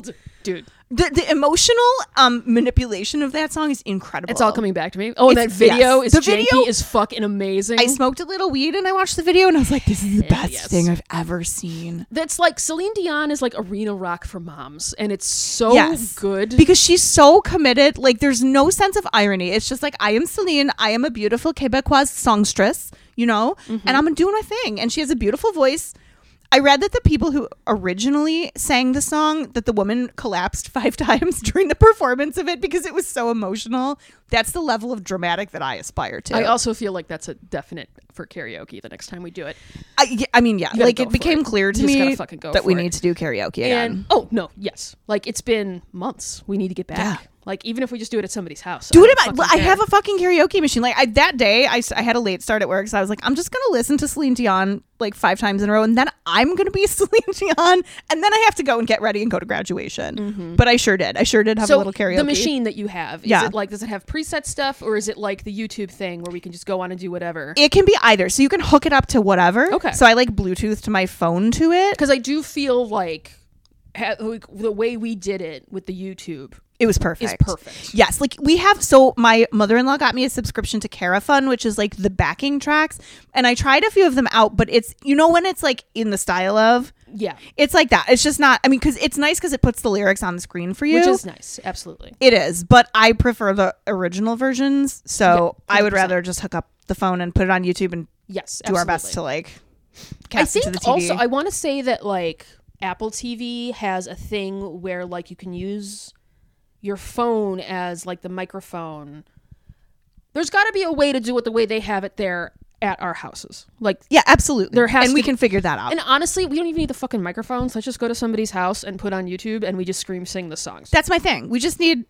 dude. The the emotional um manipulation of that song is incredible. It's all coming back to me. Oh, and It's- that video yes. is The janky video- is fucking amazing. I smoked a little weed and I watched the video and I was like, this is the Hell best yes. thing I've ever seen. That's like Celine Dion is like arena rock for moms, and it's so Yes. good. Because she's so committed. Like, there's no sense of irony. It's just like, I am Celine. I am a beautiful Quebecoise songstress, you know, Mm-hmm. and I'm doing my thing. And she has a beautiful voice. I read that the people who originally sang the song, that the woman collapsed five times during the performance of it because it was so emotional. That's the level of dramatic that I aspire to. I also feel like that's a definite for karaoke the next time we do it. I, yeah, I mean, yeah, You gotta like go it for became it. clear to You just me gotta fucking go that we for it. need to do karaoke again. And oh no, yes, like it's been months. We need to get back. Yeah. Like even if we just do it at somebody's house. Do I it don't at my, fucking I care. have a fucking karaoke machine. Like I, that day, I, s- I had a late start at work, so I was like, I'm just gonna listen to Celine Dion like five times in a row, and then I'm gonna be Celine Dion, and then I have to go and get ready and go to graduation. But I sure did. I sure did have so a little karaoke. the machine that you have, is Yeah. it like does it have preset stuff, or is it like the YouTube thing where we can just go on and do whatever? It can be either, so you can hook it up to whatever. Okay. So I like Bluetooth to my phone to it. Because I do feel like, ha- like the way we did it with the YouTube It was perfect. is perfect. Yes, like we have. So my mother-in-law got me a subscription to Carafun, which is like the backing tracks, and I tried a few of them out. But it's, you know, when it's like in the style of, Yeah, it's like that. It's just not. I mean, because it's nice because it puts the lyrics on the screen for you, which is nice. Absolutely. It is, but I prefer the original versions. So Yeah, I would one hundred percent. rather just hook up the phone and put it on YouTube and Yes, do absolutely. our best to like I cast it think to the T V. also I want to say that like Apple T V has a thing where like you can use your phone as like the microphone. There's got to be a way to do it the way they have it there at our houses. Like, yeah, absolutely. There has and we to- can figure that out. and honestly, we don't even need the fucking microphones. Let's just go to somebody's house and put on YouTube and we just scream sing the songs. That's my thing. We just need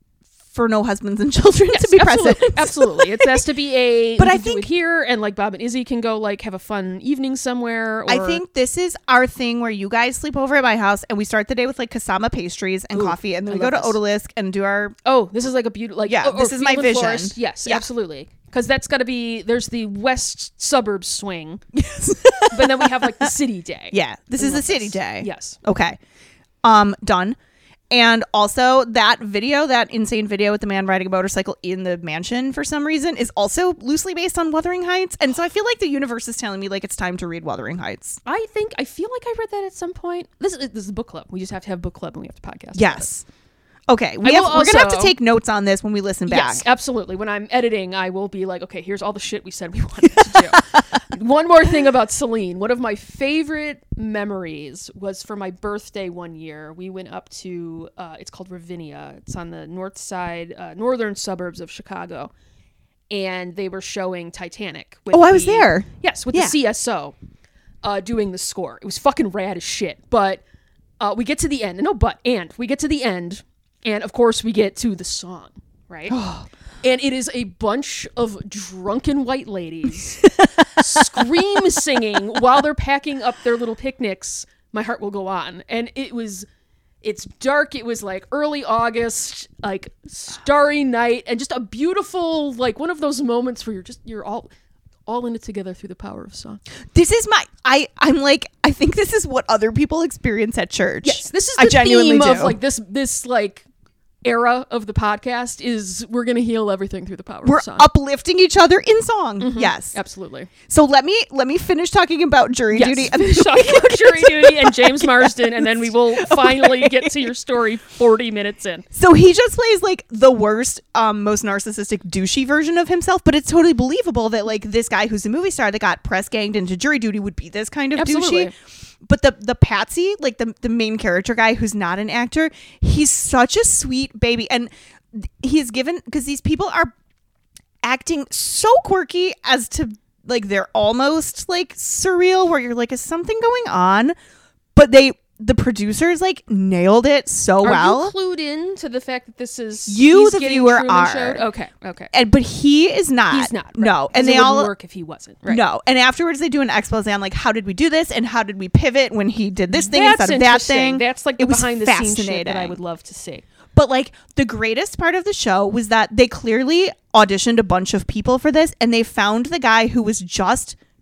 for no husbands and children Yes, to be absolutely. present. Absolutely. It has to be a But we I can do think- it here, and like Bob and Izzy can go like have a fun evening somewhere. Or, I think this is our thing where you guys sleep over at my house and we start the day with like Kasama pastries and Ooh, coffee, and then I we go to love this. Odalisque and do our Oh, this is like a beautiful, like Yeah, or- or this is my field and vision. forest. Yes, Yeah. absolutely. Because that's got to be there's the west suburbs swing, but then we have like the city day. yeah. This I is the love city this. day. Yes. Okay. Um, done. And also that video, that insane video with the man riding a motorcycle in the mansion for some reason is also loosely based on Wuthering Heights. And so I feel like the universe is telling me like it's time to read Wuthering Heights. I think I feel like I read that at some point. This is this is a book club. We just have to have book club and we have to podcast. about Yes. Okay. We I have, will we're going to have to also- take notes on this when we listen it. back. Yes, absolutely. When I'm editing, I will be like, okay, here's all the shit we said we wanted to do. One more thing about Celine. One of my favorite memories was for my birthday one year. We went up to, uh, it's called Ravinia. It's on the north side, uh, northern suburbs of Chicago. And they were showing Titanic. With Oh, I was the- there. Yes, with Yeah. the C S O uh, doing the score. It was fucking rad as shit. But uh, we get to the end. No, but, and. We get to the end. And, of course, we get to the song, right? And it is a bunch of drunken white ladies scream singing while they're packing up their little picnics. My Heart Will Go On. And it was, it's dark. It was like early August, like starry night, and just a beautiful, like one of those moments where you're just, you're all, all in it together through the power of song. This is my, I, I'm like, I think this is what other people experience at church. Yes, this is I the genuinely theme of do. like this, this like era of the podcast is we're going to heal everything through the power We're of song. uplifting each other in song. Yes. Absolutely. So let me let me finish talking about jury Yes, duty. finish talking about jury duty and James Marsden, and then we will finally get to your story forty minutes in. So he just plays like the worst, um, most narcissistic, douchey version of himself, but it's totally believable that like this guy who's a movie star that got press ganged into jury duty would be this kind of Absolutely. douchey. But the the Patsy, like the the main character guy who's not an actor, he's such a sweet baby, and he's given because these people are acting so quirky as to like they're almost like surreal, where you're like, is something going on? But they. The producers like nailed it so Are well. you clued in to the fact that this is You, he's the getting viewer, Truman are. Showed? Okay, okay. And but he is not. He's not. Right. No, 'Cause and it they wouldn't all work if he wasn't. Right. no. And afterwards, they do an expose on like how did we do this and how did we pivot when he did this thing That's instead of that interesting. thing. That's like the It was behind the scenes shit that I fascinating. would love to see. But like the greatest part of the show was that they clearly auditioned a bunch of people for this, and they found the guy who was just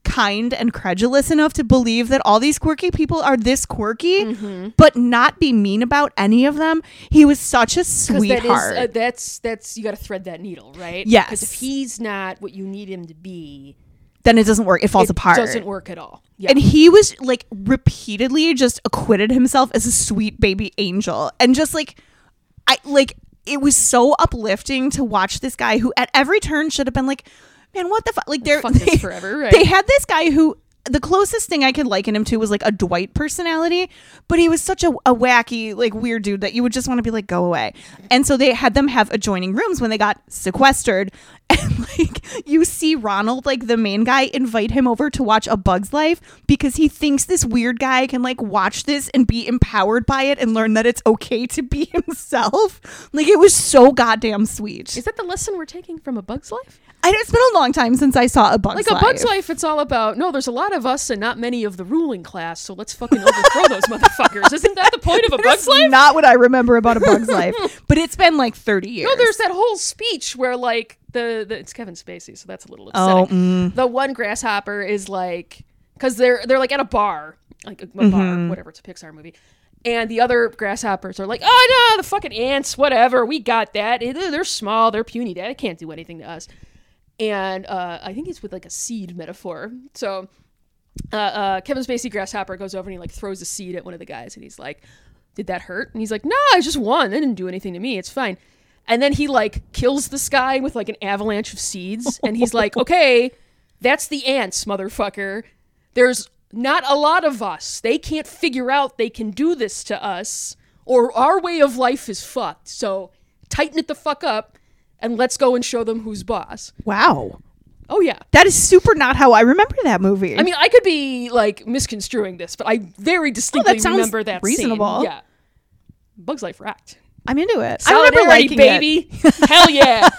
kind and credulous enough to believe that all these quirky people are this quirky, Mm-hmm. but not be mean about any of them. He was such a 'Cause that is, sweetheart. uh, that's that's you got to thread that needle, right? Yes. Because if he's not what you need him to be, then it doesn't work. It falls it apart. doesn't work at all. Yeah. And he was like repeatedly just acquitted himself as a sweet baby angel. And just like, I like, it was so uplifting to watch this guy who at every turn should have been like, man, what the fuck? Like, they're, Fuck they, this forever, right? they had this guy who, the closest thing I could liken him to was like a Dwight personality, but he was such a, a wacky, like weird dude that you would just want to be like, go away. And so they had them have adjoining rooms when they got sequestered. And like you see Ronald, like the main guy, invite him over to watch A Bug's Life because he thinks this weird guy can like watch this and be empowered by it and learn that it's okay to be himself. Like it was so goddamn sweet. Is that the lesson we're taking from A Bug's Life? I know it's been a long time since I saw A Bug's Like Life. A Bug's Life, it's all about, no, there's a lot of us and not many of the ruling class, so let's fucking overthrow those motherfuckers. Isn't that the point of A Bug's That's Life? not what I remember about A Bug's Life, but it's been like thirty years. No, there's that whole speech where like the, the it's Kevin Spacey, so that's a little Oh, upsetting. mm. The one grasshopper is like, because they're they're like at a bar, like a, a Mm-hmm. bar, whatever. It's a Pixar movie, and the other grasshoppers are like, oh no, the fucking ants, whatever, we got that. Eh, They're small, they're puny, they can't do anything to us. And uh, I think it's with like a seed metaphor. So uh, uh, Kevin Spacey grasshopper goes over and he like throws a seed at one of the guys, and he's like, did that hurt? And he's like, no, I just won. They didn't do anything to me. It's fine. And then he like kills this guy with like an avalanche of seeds. And he's like, okay, that's the ants, motherfucker. There's not a lot of us. They can't figure out they can do this to us, or our way of life is fucked. So tighten it the fuck up and let's go and show them who's boss. Wow. Oh yeah. That is super not how I remember that movie. I mean, I could be like misconstruing this, but I very distinctly sounds remember that reasonable. scene. Yeah. Bug's Life rocked. I'm into it. I remember Solidarity, liking baby. it. Hell yeah.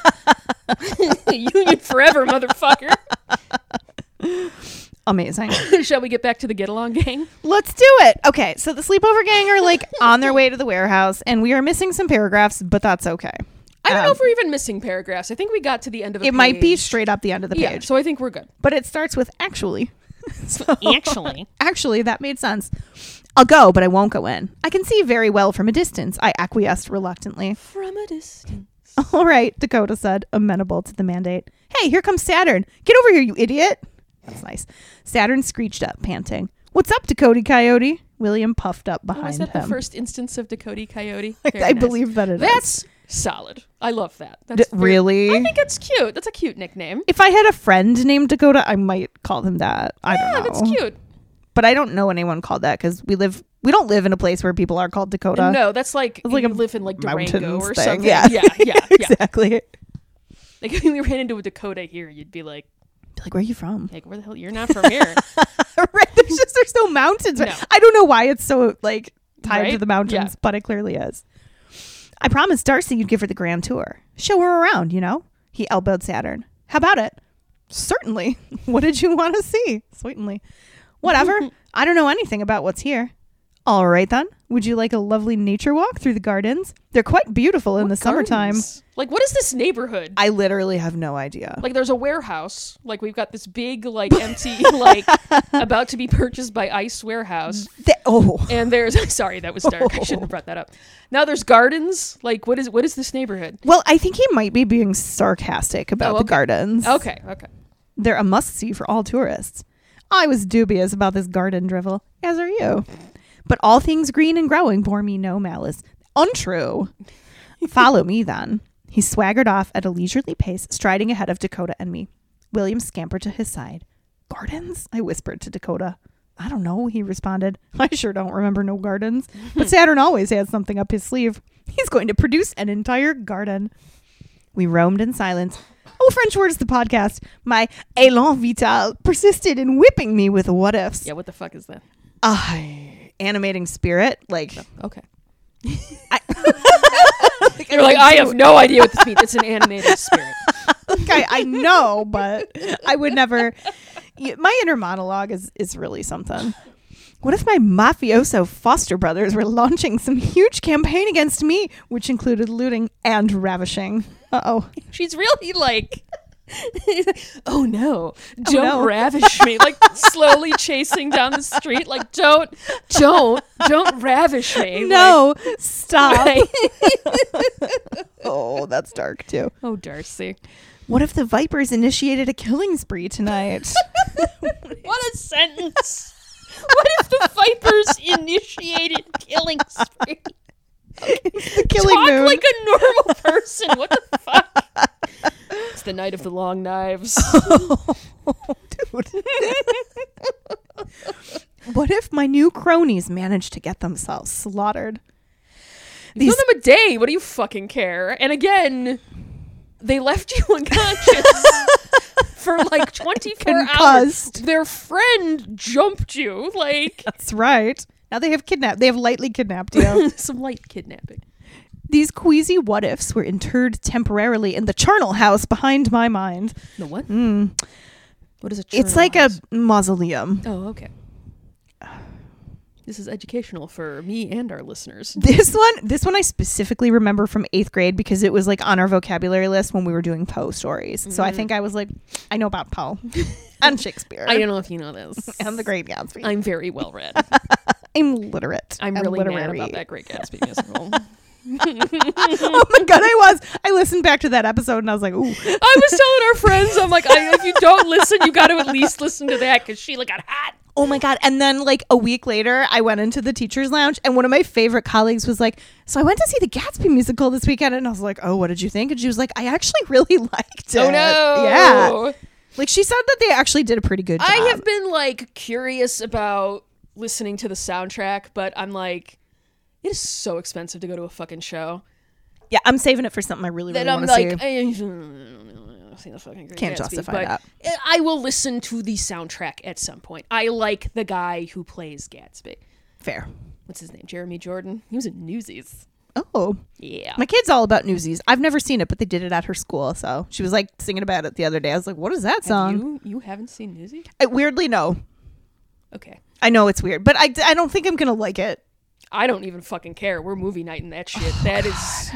Union forever, motherfucker. Amazing. Shall we get back to the Get Along Gang? Let's do it. Okay, so the sleepover gang are like on their way to the warehouse, and we are missing some paragraphs, but that's okay. I don't Um, know if we're even missing paragraphs. I think we got to the end of the It page. might be straight up the end of the Yeah, page, so I think we're good. but it starts with actually. So- Actually. actually, that made sense. I'll go, but I won't go in. I can see very well from a distance. I acquiesced reluctantly. From a distance. All right, Dakota said, amenable to the mandate. Hey, here comes Saturn. Get over here, you idiot. That's nice. Saturn screeched up, panting. What's up, Dakota Coyote? William puffed up Oh, behind is that him. the first instance of Dakota Coyote? I Very nice. believe that it is. That's solid. I love that. That's D- very- really? I think it's cute. That's a cute nickname. If I had a friend named Dakota, I might call him that. I don't Yeah, know. that's cute. But I don't know anyone called that because we live. We don't live in a place where people are called Dakota. No, that's like, It's like you a live in like Durango mountains or thing. something. Yeah. yeah, yeah, yeah. exactly. Like if we ran into a Dakota here, you'd be like, Like, where are you from? like where the hell? You're not from here. Right. There's just there's no mountains. No. I don't know why it's so like tied to Right? the mountains, Yeah. but it clearly is. I promised Darcy you'd give her the grand tour. Show her around, you know? He elbowed Saturn. How about it? Certainly. What did you want to see? Certainly. Whatever. I don't know anything about what's here. All right, then. Would you like a lovely nature walk through the gardens? They're quite beautiful in What the summertime. gardens? Like what is this neighborhood? I literally have no idea. Like there's a warehouse. Like we've got this big, like empty, like about to be purchased by ICE warehouse. Th- oh. And there's sorry, that was dark. I shouldn't have brought that up. Now there's gardens. Like what is what is this neighborhood? Well, I think he might be being sarcastic about Oh, the okay. gardens. Okay, okay. They're a must-see for all tourists. I was dubious about this garden drivel, as are you. But all things green and growing bore me no malice. Untrue. Follow me, then. He swaggered off at a leisurely pace, striding ahead of Dakota and me. William scampered to his side. Gardens? I whispered to Dakota. I don't know, he responded. I sure don't remember no gardens. But Saturn always has something up his sleeve. He's going to produce an entire garden. We roamed in silence. Oh, French Words, the podcast. My élan vital persisted in whipping me with what ifs. Yeah, what the fuck is that? Ah, animating spirit. Like, Okay. I, You're like, I have no idea what this means. It's an animated spirit. like I, I know, but I would never. y- My inner monologue is, is really something. What if my mafioso foster brothers were launching some huge campaign against me, which included looting and ravishing? Uh-oh. She's really like Oh no, don't no. ravish me. Like slowly chasing down the street. Like, don't, don't, don't ravish me. No, stop. Like, Oh, that's dark too. oh, Darcy. What if the Vipers initiated a killing spree tonight? What a sentence. What if the Vipers initiated killing spree? The killing Talk moon. like a normal person. What the fuck? It's the night of the long knives. Dude. What if my new cronies managed to get themselves slaughtered? You give them a day. What do you fucking care? And again, they left you unconscious for like twenty-four hours. Concussed. Their friend jumped you. Like, That's right. Now they have kidnapped. They have lightly kidnapped you. some light kidnapping. These queasy what ifs were interred temporarily in the charnel house behind my mind. The what? Mm. What is a It's charnel like house? a mausoleum. Oh, okay. This is educational for me and our listeners. This one, this one I specifically remember from eighth grade because it was like on our vocabulary list when we were doing Poe stories. So I think I was like, I know about Poe and Shakespeare. I don't know if you know this. and The Great Gatsby. I'm very well read. I'm literate. I'm and really literary. mad about that Great Gatsby musical. Oh my god, I was. I listened back to that episode and I was like, ooh. I was telling our friends, I'm like, I, if you don't listen, you got to at least listen to that because Sheila got hot. Oh my god. And then like a week later, I went into the teacher's lounge and one of my favorite colleagues was like, so I went to see the Gatsby musical this weekend. And I was like, oh, what did you think? And she was like, I actually really liked it. Oh no. Yeah. Like she said that they actually did a pretty good job. I have been like curious about listening to the soundtrack, but I'm like, it is so expensive to go to a fucking show. Yeah, I'm saving it for something I really, really That I'm want to like, see. I, see the fucking Great Can't Gatsby, justify but that. I will listen to the soundtrack at some point. I like the guy who plays Gatsby. Fair. What's his name? Jeremy Jordan. He was in Newsies. Oh. Yeah. My kid's all about Newsies. I've never seen it, but they did it at her school. So she was like singing about it the other day. I was like, what is that song? You, you haven't seen Newsies? I, weirdly, no. Okay. I know it's weird, but I, I don't think I'm going to like it. I don't even fucking care. We're movie night and that shit. Oh, that is...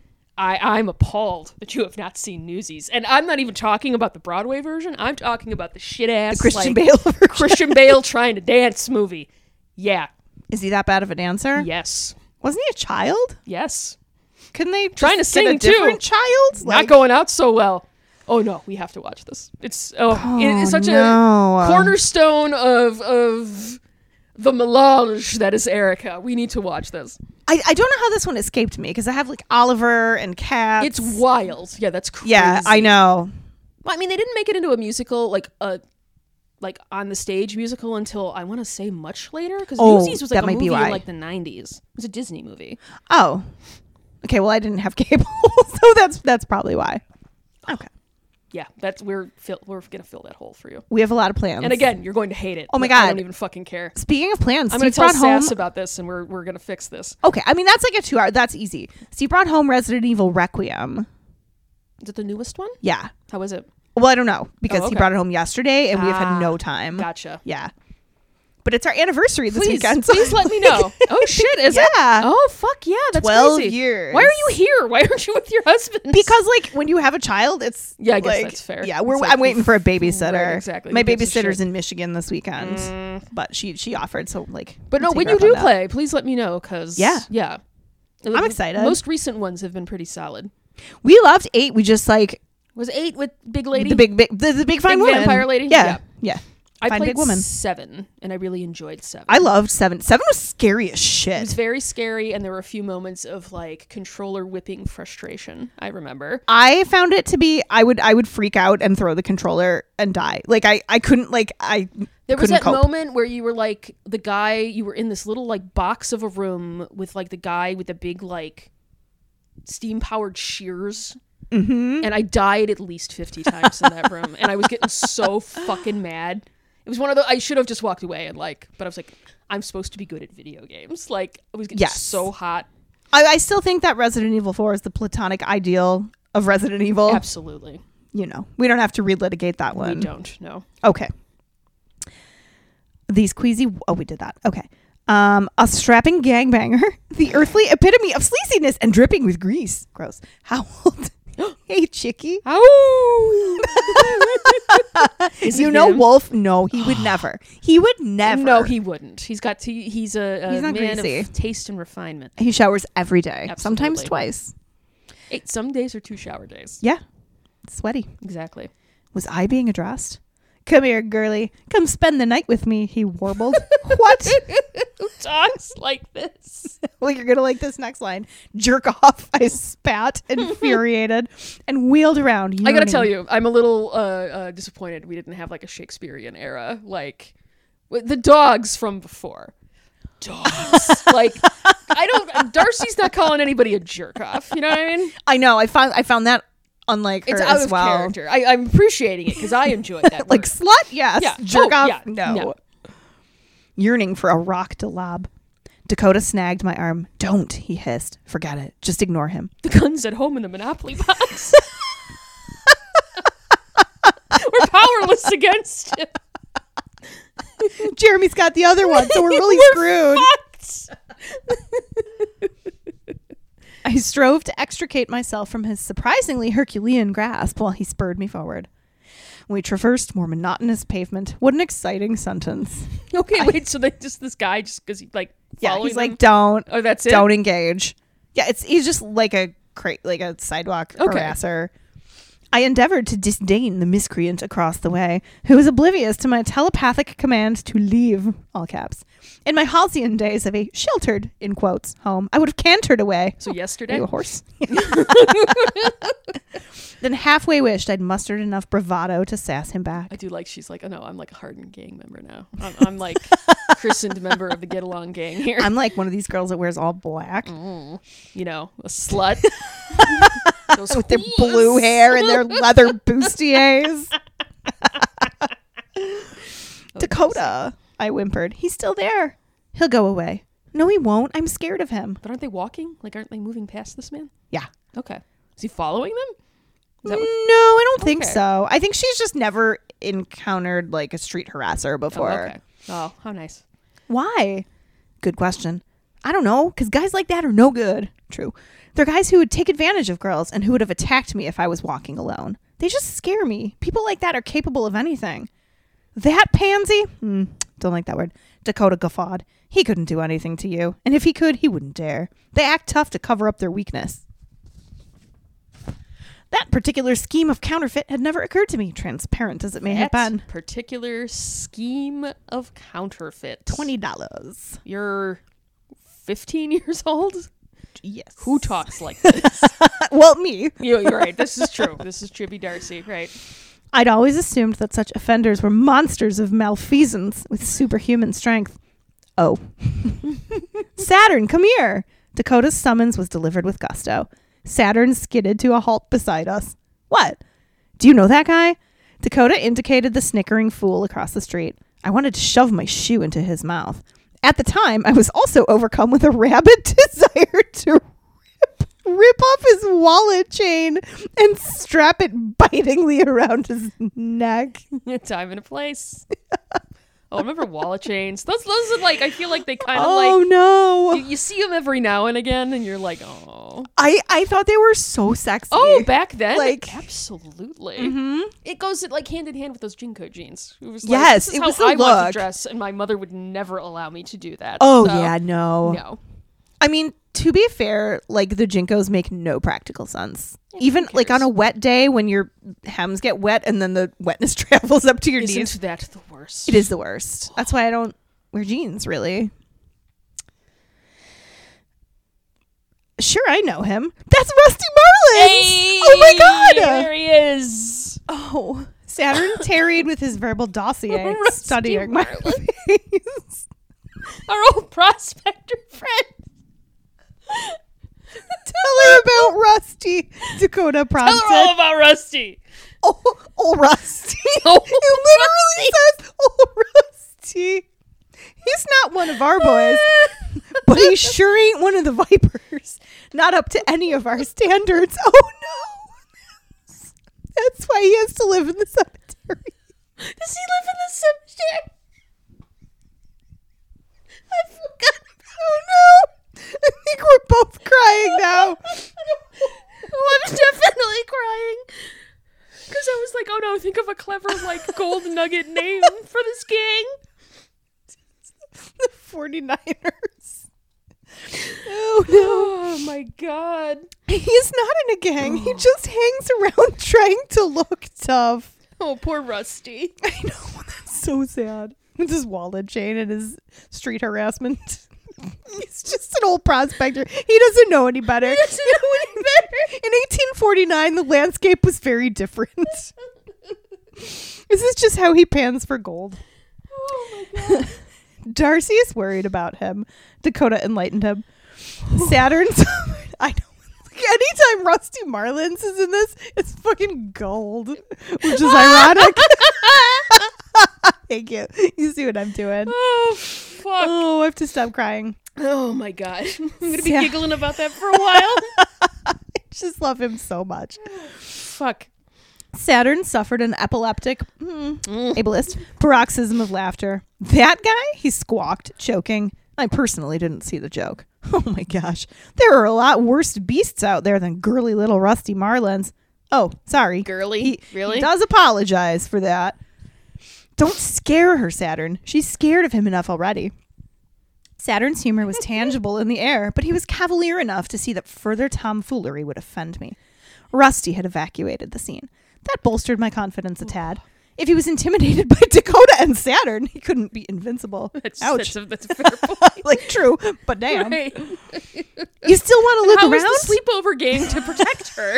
I, I'm appalled that you have not seen Newsies. And I'm not even talking about the Broadway version. I'm talking about the shit-ass... The Christian like, Bale version. Christian Bale trying to dance movie. Yeah. Is he that bad of a dancer? Yes. Wasn't he a child? Yes. Couldn't they Trying just to get sing, a different too. child? Not going out so well. Oh, no. We have to watch this. It's... Oh, Oh, it is such no. a cornerstone of... of the melange that is Erica. We need to watch this. I, I don't know how this one escaped me because I have like Oliver and Cats. It's wild. Yeah, that's crazy. Yeah, I know. Well, I mean, they didn't make it into a musical, like a like on the stage musical, until I want to say much later. Because Oh, Newsies was like that a might be movie why. in like the nineties. It was a Disney movie. Oh. Okay, well I didn't have cable, so that's that's probably why. Okay. Yeah, that's we're fill, we're gonna fill that hole for you. We have a lot of plans. And again, you're going to hate it. Oh my but I God. don't even fucking care. Speaking of plans, I'm gonna Steve tell brought home. Sass about this, and we're we're gonna fix this. Okay, I mean that's like a two hour. That's easy. Steve brought home Resident Evil Requiem. Is it the newest one? Yeah. How is it? Well, I don't know because Oh, he okay. brought it home yesterday, and we've Ah, had no time. Gotcha. Yeah. But it's our anniversary this Please, weekend. So please let me know. Oh shit, is it? Yeah. Oh fuck yeah, that's twelve crazy. years. Why are you here? Why aren't you with your husband? Because like when you have a child, it's Yeah, I guess like, that's fair. Yeah, we're It's like, I'm waiting for a babysitter. right, exactly. My Who gives a babysitter's shit? in Michigan this weekend, Mm. but she she offered so like. But no, we'll when take you her do up on that. play, please let me know because Yeah. yeah, I'm excited. Most recent ones have been pretty solid. We loved eight. We just like Was eight with Big Lady? the big big the, the big fine Big woman vampire lady? Yeah, Yeah. yeah. I Fine played Big Woman. seven, and I really enjoyed seven. I loved seven. Seven was scary as It shit. was very scary, and there were a few moments of like controller whipping frustration. I remember. I found it to be. I would I would freak out and throw the controller and die. Like I I couldn't like I. There was couldn't that cope. moment where you were like the guy. You were in this little like box of a room with like the guy with the big like steam powered shears. Mm-hmm. And I died at least fifty times in that room, and I was getting so fucking mad. It was one of the I should have just walked away and like, but I was like, I'm supposed to be good at video games. Like, I was getting Yes. so hot. I, I still think that Resident Evil four is the platonic ideal of Resident Evil. Absolutely, You know, we don't have to relitigate that one. we don't know. Okay. These queasy. Oh, we did that. Okay. Um, a strapping gangbanger, the earthly epitome of sleaziness and dripping with grease. Gross. How old? Hey, chickie. Ow! Is You it know, him? Wolf? No, he would never. He would never. No, he wouldn't. He's got. He, he's a, a He's not man greasy. of taste and refinement. He showers every day, sometimes Absolutely. twice. Hey, some days are two shower days. Yeah, sweaty. Exactly. Was I being addressed? Come here, girly. Come spend the night with me, he warbled. What? Who talks like this? Well, you're going to like this next line. Jerk off, I spat, infuriated, and wheeled around. I gotta yearning. tell you, I'm a little uh, uh, disappointed we didn't have like a Shakespearean era, like with the dogs from before. Dogs, like I don't. Darcy's not calling anybody a jerk off. You know what I mean? I know. I found I found that unlike her It's out as of well. character. I, I'm appreciating it because I enjoyed that. Like word. slut, yes. Yeah. Jerk Oh, off, yeah. no. No. Yearning for a rock to lob. Dakota snagged my arm. Don't, he hissed. Forget it. Just ignore him. The gun's at home in the Monopoly box. We're powerless against him. Jeremy's got the other one, so we're really We're screwed. fucked. I strove to extricate myself from his surprisingly Herculean grasp while he spurred me forward. We traversed more monotonous pavement. What an exciting sentence. Okay, I- wait. So they just this guy just because he like Yeah, following he's like, them? don't, Oh, that's it. don't engage. Yeah, it's he's just like a cra- like a sidewalk Okay. harasser. I endeavored to disdain the miscreant across the way, who was oblivious to my telepathic command to leave, all caps. In my halcyon days of a sheltered, in quotes, home, I would have cantered away. So Are yesterday. you a horse? Then halfway wished I'd mustered enough bravado to sass him back. I do like she's like, oh no, I'm like a hardened gang member now. I'm, I'm like christened member of the Get Along gang here. I'm like one of these girls that wears all black. Mm, you know, a slut. Those With their whoos. blue hair and their leather bustiers. Dakota, I whimpered. He's still there. He'll go away. No, he won't. I'm scared of him. But aren't they walking? Like, aren't they moving past this man? Yeah. Okay. Is he following them? Is that No, what- I don't think Okay. so. I think she's just never encountered like a street harasser Oh, before. okay. Oh, how nice. Why? Good question. I don't know, because guys like that are no good. True. They're guys who would take advantage of girls and who would have attacked me if I was walking alone. They just scare me. People like that are capable of anything. That pansy? Hmm, don't like that word. Dakota guffawed. He couldn't do anything to you. And if he could, he wouldn't dare. They act tough to cover up their weakness. That particular scheme of counterfeit had never occurred to me, transparent as it may have That been. particular scheme of counterfeit. twenty dollars. You're fifteen years old? Yes. Who talks like this? Well, me. you, you're right. This is true. This is Chippy Darcy, right? I'd always assumed that such offenders were monsters of malfeasance with superhuman strength. Oh. Saturn, come here. Dakota's summons was delivered with gusto. Saturn skidded to a halt beside us. What? Do you know that guy? Dakota indicated the snickering fool across the street. I wanted to shove my shoe into his mouth. At the time, I was also overcome with a rabid desire to rip, rip off his wallet chain and strap it bitingly around his neck. Time and a place. Oh, remember wallet chains? Those, those are like, I feel like they kind of Oh, like, no. you, you see them every now and again, and you're like, oh. I, I thought they were so sexy. Oh, back then? Like- absolutely. Mhm. It goes like hand in hand with those Jinko jeans. It was like, Yes, this is it how was the I want look. to dress, and my mother would never allow me to do that. Oh, So, yeah, no. No. I mean, to be fair, like the Jinkos make no practical sense. Yeah, Even who like on cares? a wet day when your hems get wet and then the wetness travels up to your Isn't knees. that the worst? It is the worst. That's why I don't wear jeans, really. Sure, I know him. That's Rusty Marlins. Hey, Oh my god. there he is. Oh, Saturn tarried with his verbal dossier, Rusty studying my Marlin. face. Our old prospector friend. Tell her about Rusty. Dakota Tell prompted. her all about Rusty. Oh, oh, Rusty. Oh, It literally says, oh, Rusty. He's not one of our boys, but he sure ain't one of the Vipers. Not up to any of our standards. Oh, no. That's why he has to live in the cemetery. Does he live in the cemetery? I forgot. Oh, no. I think we're both crying now. Oh, I'm definitely like, oh no, think of a clever, like, gold nugget name for this gang. The forty-niners. Oh, no. Oh, my God. He's not in a gang. He just hangs around trying to look tough. Oh, poor Rusty. I know. That's so sad. With his wallet chain and his street harassment. He's just an old prospector. He doesn't know any better. He doesn't know any better. In eighteen forty-nine, the landscape was very different. This is just how he pans for gold. Oh, my God. Darcy is worried about him. Dakota enlightened him. Saturn's... I know. Anytime Rusty Marlins is in this, it's fucking gold, which is ironic. Thank you. You see what I'm doing. Oh, fuck. Oh, I have to stop crying. Oh, my God. I'm going to be Yeah. giggling about that for a while. I just love him so much. Fuck. Saturn suffered an epileptic, mm, Mm. ableist, paroxysm of laughter. That guy, he squawked, choking. I personally didn't see the joke. Oh my gosh. There are a lot worse beasts out there than girly little Rusty Marlins. Oh, sorry. Girly? He, Really? He does apologize for that. Don't scare her, Saturn. She's scared of him enough already. Saturn's humor was tangible in the air, but he was cavalier enough to see that further tomfoolery would offend me. Rusty had evacuated the scene. That bolstered my confidence a tad. If he was intimidated by Dakota and Saturn, he couldn't be invincible. That's, Ouch. That's a, that's a fair point. Like, true, but damn. Right. You still want to look How around? is the sleepover gang to protect her?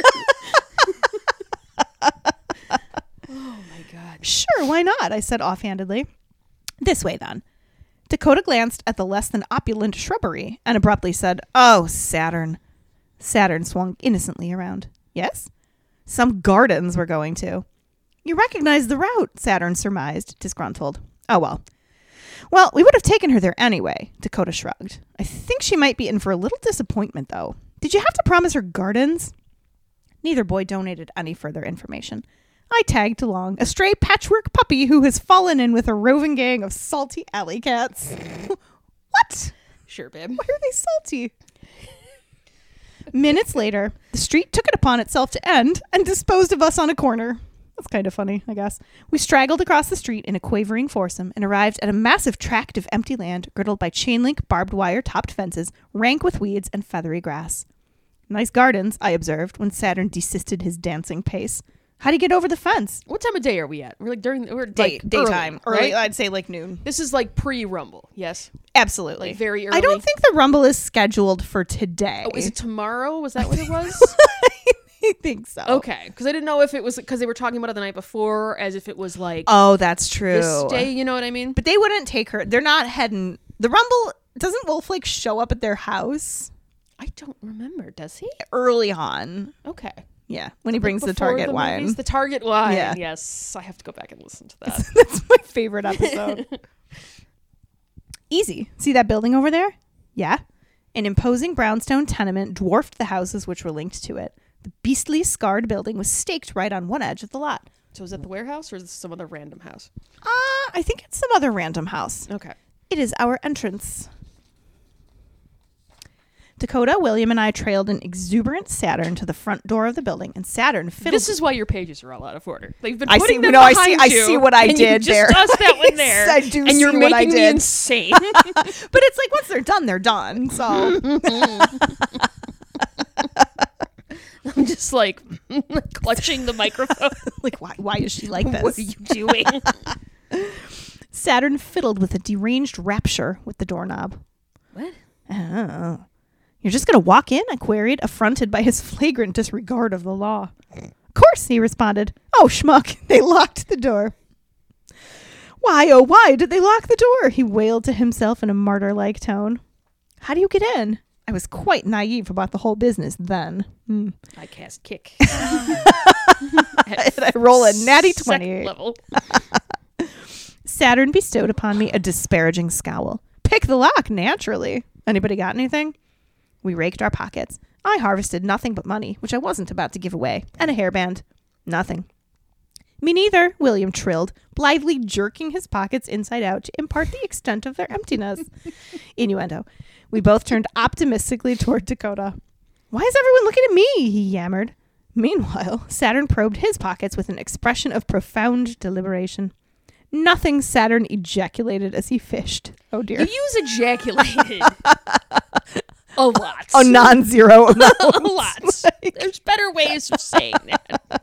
Oh, my God. Sure, why not? I said offhandedly. This way, then. Dakota glanced at the less than opulent shrubbery and abruptly said, "Oh, Saturn." Saturn swung innocently around. Yes? Some gardens we're going to. You recognize the route, Saturn surmised, disgruntled. Oh, well. Well, we would have taken her there anyway, Dakota shrugged. I think she might be in for a little disappointment, though. Did you have to promise her gardens? Neither boy donated any further information. I tagged along, a stray patchwork puppy who has fallen in with a roving gang of salty alley cats. What? Sure, babe. Why are they salty? Minutes later, the street took it upon itself to end and disposed of us on a corner. That's kind of funny, I guess. We straggled across the street in a quavering foursome and arrived at a massive tract of empty land girdled by chain link, barbed wire topped fences, rank with weeds and feathery grass. Nice gardens, I observed when Saturn desisted his dancing pace. How'd he get over the fence? What time of day are we at? We're like during we're Day, like daytime. early, Early, right? I'd say like noon. This is like pre-Rumble. Yes. Absolutely. Like very early. I don't think the Rumble is scheduled for today. Oh, is it tomorrow? Was that what it was? I think so. Okay, because I didn't know if it was because they were talking about it the night before, as if it was like Oh, that's true. this day. You know what I mean? But they wouldn't take her. They're not heading. The Rumble, doesn't Wolflake show up at their house I don't remember. Does he? early on? Okay. Yeah, when he brings the Before Target the wine. movies? The Target wine. Yeah. Yes, I have to go back and listen to that. That's my favorite episode. Easy. See that building over there? Yeah. An imposing brownstone tenement dwarfed the houses which were linked to it. The beastly, scarred building was staked right on one edge of the lot. So is that the warehouse or is this some other random house? Uh, I think it's some other random house. Okay. It is our entrance. Dakota, William, and I trailed an exuberant Saturn to the front door of the building, and Saturn fiddled. This is why your pages are all out of order. They've been I putting see- them no, I behind see- I you, see what I and did you there. just tossed that one there. I do and see you're what making I me did. insane. But it's like once they're done, they're done. So I'm just like clutching the microphone. like, why? Why is she like this? What are you doing? Saturn fiddled with a deranged rapture with the doorknob. What? Oh. You're just going to walk in? I queried, affronted by his flagrant disregard of the law. Of course, he responded. Oh, schmuck. They locked the door. Why, oh, why did they lock the door? He wailed to himself in a martyr-like tone. How do you get in? I was quite naive about the whole business then. Hmm. I cast kick. And I roll a natty Second twenty. level. Saturn bestowed upon me a disparaging scowl. Pick the lock, naturally. Anybody got anything? We raked our pockets. I harvested nothing but money, which I wasn't about to give away, and a hairband. Nothing. Me neither, William trilled, blithely jerking his pockets inside out to impart the extent of their emptiness. Innuendo. We both turned optimistically toward Dakota. Why is everyone looking at me? He yammered. Meanwhile, Saturn probed his pockets with an expression of profound deliberation. Nothing, Saturn ejaculated as he fished. Oh dear. You use ejaculated a lot. A non-zero amount. A lot. Like, there's better ways of saying that.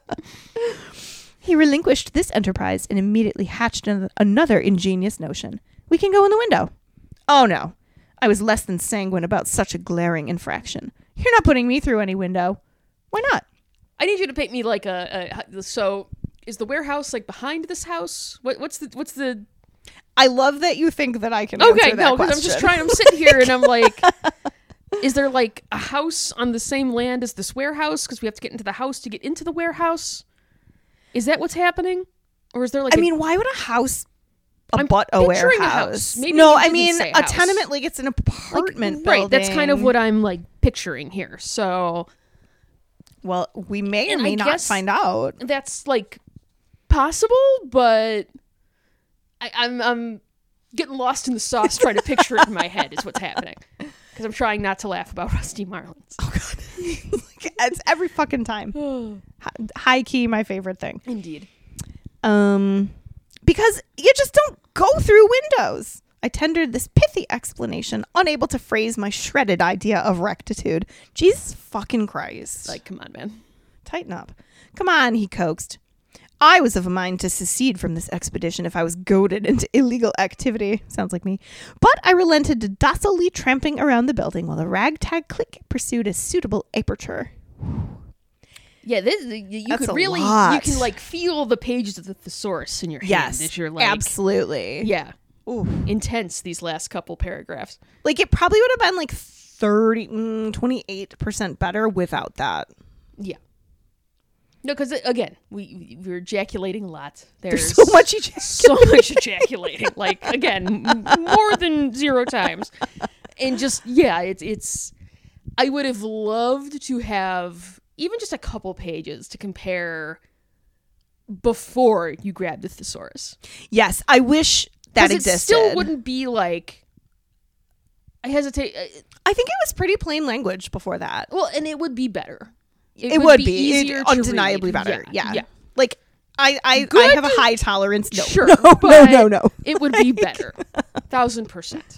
He relinquished this enterprise and immediately hatched an- another ingenious notion. We can go in the window. Oh no. I was less than sanguine about such a glaring infraction. You're not putting me through any window. Why not? I need you to paint me like a, a so is the warehouse like behind this house? What what's the what's the I love that you think that I can Okay, answer that no, because question. I'm just trying I'm sitting here and I'm like is there like a house on the same land as this warehouse because we have to get into the house to get into the warehouse? Is that what's happening? Or is there like I a, mean, why would a house I'm abut a picturing warehouse? a house. Maybe no, you I didn't mean say a house. tenement like it's an like, apartment right, that's kind of building. what I'm like picturing here. So Well, we may or And may I not guess- find out. that's like possible, but I, I'm I'm getting lost in the sauce trying to picture it in my head is what's happening. Because I'm trying not to laugh about Rusty Marlins. Oh god. It's every fucking time. Hi- High key my favorite thing. Indeed. Um because you just don't go through windows. I tendered this pithy explanation, unable to phrase my shredded idea of rectitude. Jesus fucking Christ. Like, come on, man. Tighten up. Come on, he coaxed. I was of a mind to secede from this expedition if I was goaded into illegal activity. Sounds like me. But I relented to docilely tramping around the building while the ragtag clique pursued a suitable aperture. Yeah, this, you That's could a really, you lot. can like feel the pages of the thesaurus in your hand as you're like, absolutely. yeah, Ooh. intense these last couple paragraphs. Like it probably would have been like thirty, mm, twenty-eight percent better without that. Yeah. No, because again, we we- we're ejaculating a lot. There's, There's so much ejac- so much ejaculating. Like again, m- more than zero times, and just yeah, it's it's. I would have loved to have even just a couple pages to compare before you grab the thesaurus. Yes, I wish that 'Cause existed. It still wouldn't be like. I hesitate. uh, I think it was pretty plain language before that. Well, and it would be better. It, would, be, easier It- to undeniably read. better. Yeah, Yeah, yeah. Like I, I, I Good? have a high tolerance. No, Sure, no, no, but no, no. It would be better. Thousand percent.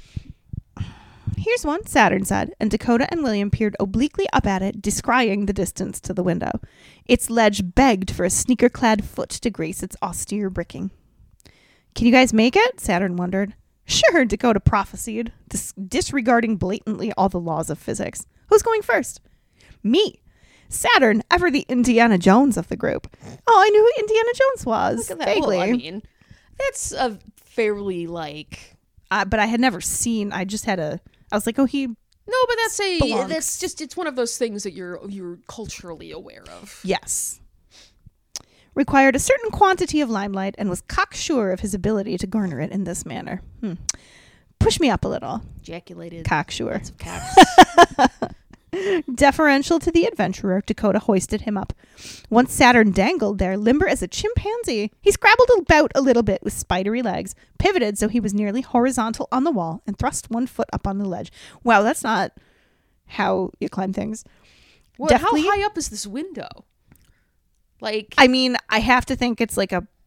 Here's one, Saturn said, and Dakota and William peered obliquely up at it, descrying the distance to the window. Its ledge begged for a sneaker-clad foot to grace its austere bricking. Can you guys make it? Saturn wondered. Sure, Dakota prophesied, dis- disregarding blatantly all the laws of physics. Who's going first? Me. Saturn, ever the Indiana Jones of the group. Oh, I knew who Indiana Jones was. Look at that. Vaguely. Well, I mean, that's a fairly like. uh, but I had never seen, I just had a, I was like, oh, he, No, but that's a. Belongs. That's just. It's one of those things that you're you're culturally aware of. yes. Required a certain quantity of limelight and was cocksure of his ability to garner it in this manner. Hmm. Push me up a little. Ejaculated. Cocksure. Lots of cocks. Deferential to the adventurer, Dakota hoisted him up. Once Saturn dangled there, limber as a chimpanzee, he scrabbled about a little bit with spidery legs, pivoted so he was nearly horizontal on the wall, and thrust one foot up on the ledge. Wow, that's not how you climb things. Well, Deftly- how high up is this window? Like, I mean, I have to think it's like a...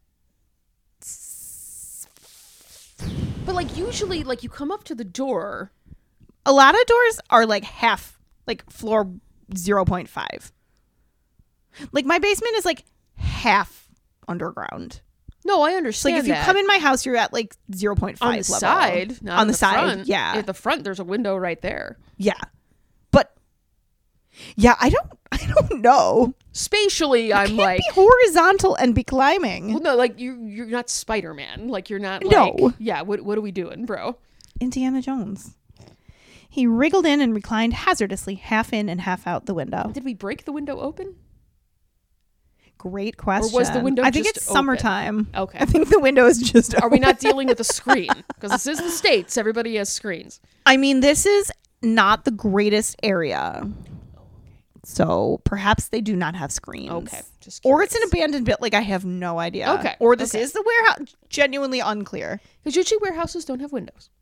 but like usually, like you come up to the door. A lot of doors are like half, like floor zero point five. Like my basement is like half underground. No, I So understand. like if you that. come in my house, you're at like zero point five on the level. side, not on the, side, front. yeah, At the front, there's a window right there. yeah. But yeah, I don't, I don't know. Spatially, I'm Can't like, be horizontal and be climbing. well, no, like you, you're not Spider-Man. Like you're not. No. Like, yeah. What, what are we doing, bro? Indiana Jones. He wriggled in and reclined hazardously, half in and half out the window. Did we break the window open? Great question. was the window I think just it's open? summertime. Okay. I think the window is just. Are we open. not dealing with a screen? Because this is the States. Everybody has screens. I mean, this is not the greatest area. So perhaps they do not have screens. Okay. Just Or it's an curious. abandoned bit. Like I have no idea. Okay, Or this okay. is the warehouse. Genuinely unclear. Because usually warehouses don't have windows.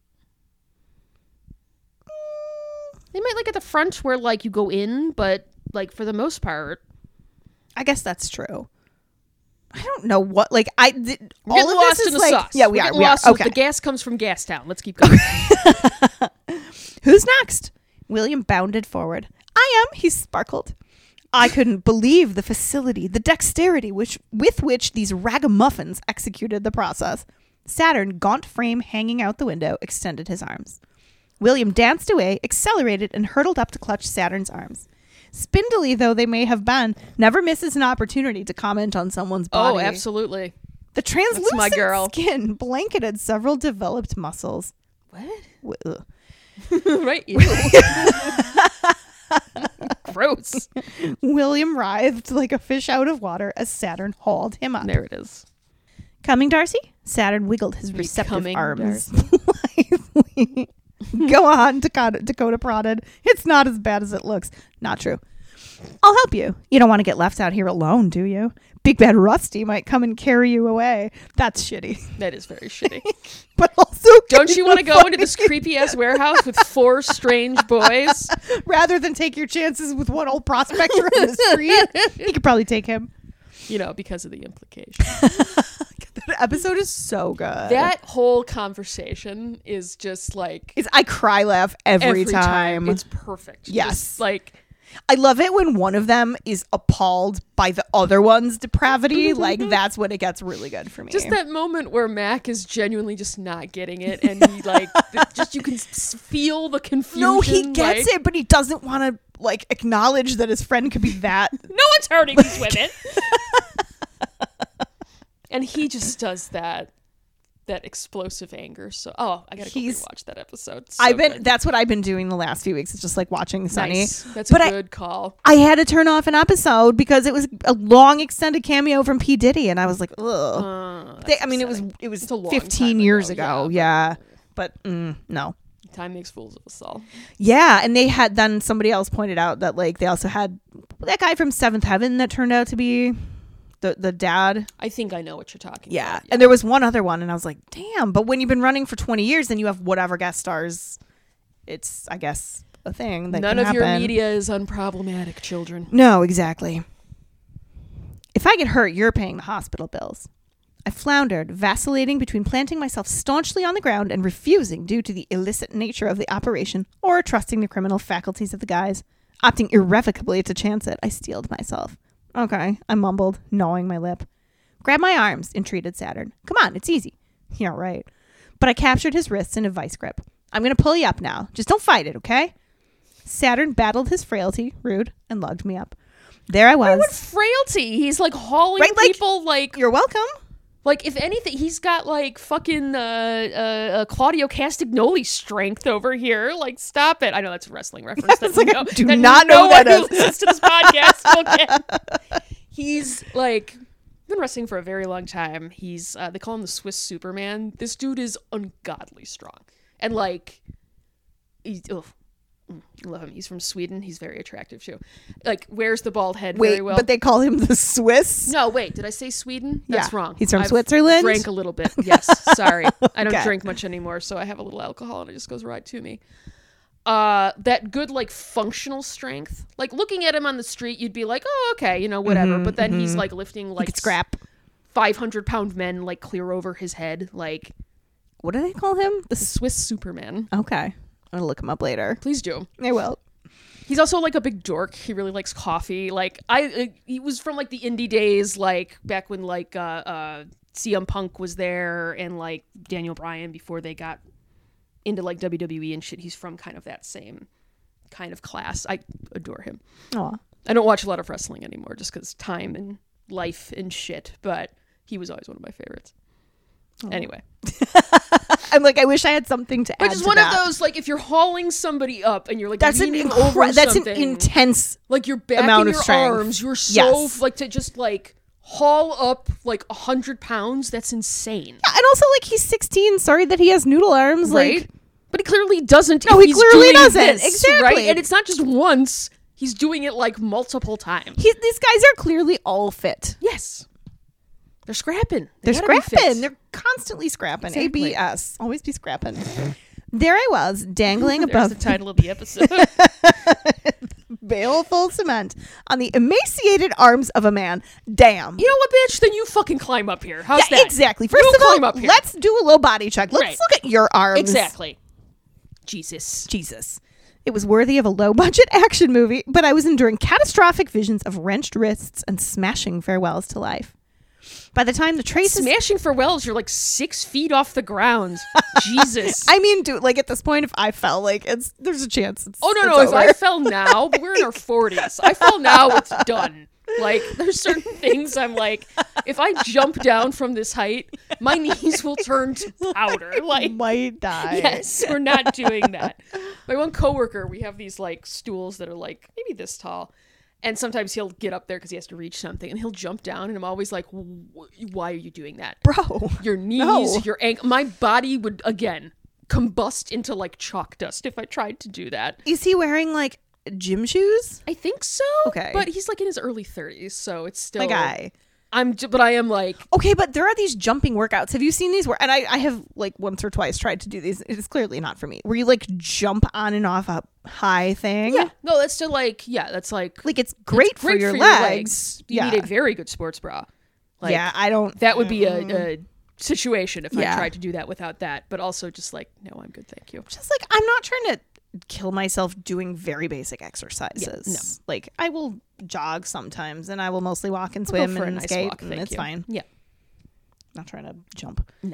They might like at the front where like you go in, but like for the most part, I guess that's true. I don't know what, like, I did, We're all getting of lost this in is the like, sauce. yeah, we We're are, getting we are, lost in- okay. The gas comes from Gastown. Let's keep going. Who's next? William bounded forward. I am, he sparkled. I couldn't believe the facility, the dexterity which with which these ragamuffins executed the process. Saturn, gaunt frame hanging out the window, extended his arms. William danced away, accelerated, and hurtled up to clutch Saturn's arms. Spindly though they may have been, never misses an opportunity to comment on someone's body. Oh, absolutely. The translucent my girl. skin blanketed several developed muscles. What? Ugh. Right? Ew. Gross. William writhed like a fish out of water as Saturn hauled him up. There it is. Coming, Darcy? Saturn wiggled his receptive coming, arms. Blithely. Go on, Dakota, Dakota prodded. It's not as bad as it looks. Not true. I'll help you. You don't want to get left out here alone, do you? Big Bad Rusty might come and carry you away. That's shitty. That is very shitty. But also, Don't you want to go into this creepy ass warehouse with four strange boys? rather than take your chances with one old prospector on the street? You could probably take him. You know, because of the implication. That episode is so good. That whole conversation is just like It's, I cry laugh every, every time. It's perfect. Yes. Just, like I love it when one of them is appalled by the other one's depravity. Like, that's when it gets really good for me. just that moment where Mac is genuinely just not getting it, and he like th- just you can s- feel the confusion. No, he gets like, it, but he doesn't want to like acknowledge that his friend could be that. No one's hurting these women. And he just does that that explosive anger. So oh, I gotta go He's- rewatch that episode. So I've been. good. That's what I've been doing the last few weeks. It's just like watching Sunny. Nice. That's But a I- good call. I had to turn off an episode because it was a long extended cameo from P Diddy, and I was like, ugh. Uh, They, that's I mean, it was upsetting. it was It's a long fifteen time years ago, ago. yeah, Yeah, but mm, no. Time makes fools of us all. Yeah, and they had then somebody else pointed out that like they also had that guy from Seventh Heaven that turned out to be the the dad. I think I know what you're talking Yeah. about. And there was one other one, and I was like, damn. But when you've been running for twenty years, then you have whatever guest stars. It's, I guess, a thing that None can of your happen. media is unproblematic, children. No, exactly. If I get hurt, you're paying the hospital bills. I floundered, vacillating between planting myself staunchly on the ground and refusing due to the illicit nature of the operation or trusting the criminal faculties of the guys. Opting irrevocably to chance it, I steeled myself. Okay, I mumbled, gnawing my lip. Grab my arms, entreated Saturn. Come on, it's easy. Yeah, right. But I captured his wrists in a vice grip. I'm going to pull you up now. Just don't fight it, okay? Saturn battled his frailty, rude, and lugged me up. There I was. What frailty? He's like hauling Right, like- people like You're welcome. like if anything, he's got like fucking uh, uh, uh Claudio Castagnoli strength over here. Like, stop it! I know that's a wrestling reference. That, was like, no, I do that not no know one that who is. listens to this podcast will get. He's like been wrestling for a very long time. He's uh, they call him the Swiss Superman. This dude is ungodly strong and like he, ugh, mm, I love him. He's from Sweden. He's very attractive too. Like wears the bald head Wait, very well. but they call him the Swiss? No, wait. Did I say Sweden? That's Yeah, wrong. he's from I've Switzerland? Drank a little bit. Yes. Sorry. I don't Okay. drink much anymore, so I have a little alcohol and it just goes right to me. Uh, that good like functional strength. Like looking at him on the street, you'd be like, oh, okay, you know, whatever. But then he's like lifting He like could scrap. five hundred pound men like clear over his head, like What do they call him? The the S- Swiss Superman. okay. I'm going to look him up later. Please do. I will. He's also like a big dork. He really likes coffee. Like I, uh, he was from like the indie days, like back when like uh, uh, C M Punk was there and like Daniel Bryan before they got into like W W E and shit. He's from kind of that same kind of class. I adore him. Aw. I don't watch a lot of wrestling anymore just because time and life and shit. But he was always one of my favorites. Anyway. I'm like, I wish I had something to But add just to one that. of those, like, if you're hauling somebody up and you're, like, That's an leaning incre- over that's something. an intense. Like, your back amount and of your strength. arms, you're so, Yes. like, to just, like, haul up, like, a hundred pounds, that's insane. And also, like, he's sixteen. Sorry that he has noodle arms. Right? Like, But he clearly doesn't. No, if he he's clearly doing doesn't. this, Exactly. Right? And it's not just once. He's doing it, like, multiple times. he, these guys are clearly all fit. Yes. They're scrapping. They're They gotta be fit. scrapping. They're constantly scrapping. Exactly. A B S. Always be scrapping. There I was, dangling There's above the title of the episode. baleful cement on the emaciated arms of a man. Damn. You know what, bitch? Then you fucking climb up here. How's Yeah, that? exactly. First You of climb all, up here. let's do a low body check. Let's Right. look at your arms. Exactly. Jesus. Jesus. It was worthy of a low-budget action movie, but I was enduring catastrophic visions of wrenched wrists and smashing farewells to life. By the time the traces... Smashing farewells, you're like six feet off the ground. Jesus. I mean, dude, like at this point, if I fell, like it's there's a chance. It's, oh, no, it's no. If over. I fell now, but we're in our forties. I fell now, it's done. Like, there's certain things I'm like, if I jump down from this height, my knees will turn to powder. Like, might die. yes, we're not doing that. My one coworker, we have these like stools that are like maybe this tall, and sometimes he'll get up there because he has to reach something, and he'll jump down, and I'm always like, "Why are you doing that, bro? Your knees, No. your ankle, my body would again combust into like chalk dust if I tried to do that." Is he wearing like gym shoes? I think so. Okay. but he's like in his early thirties, so it's still My guy. I'm, j- but I am like, Okay, but there are these jumping workouts. Have you seen these? Where and I, I have like once or twice tried to do these. It is clearly not for me. Where you like jump on and off a high thing. yeah, no, that's still like, yeah, that's like Like it's great, it's for, your, legs. You yeah. need a very good sports bra. Like, yeah, I don't. that would be a, a situation if Yeah. I tried to do that without that. But also just like, no, I'm good, thank you. Just like I'm not trying to kill myself doing very basic exercises. Yeah, no. Like I will jog sometimes, and I will mostly walk and I'll go swim for a and nice skate, walk, and thank it's you. fine. Yeah, Not trying to jump. no.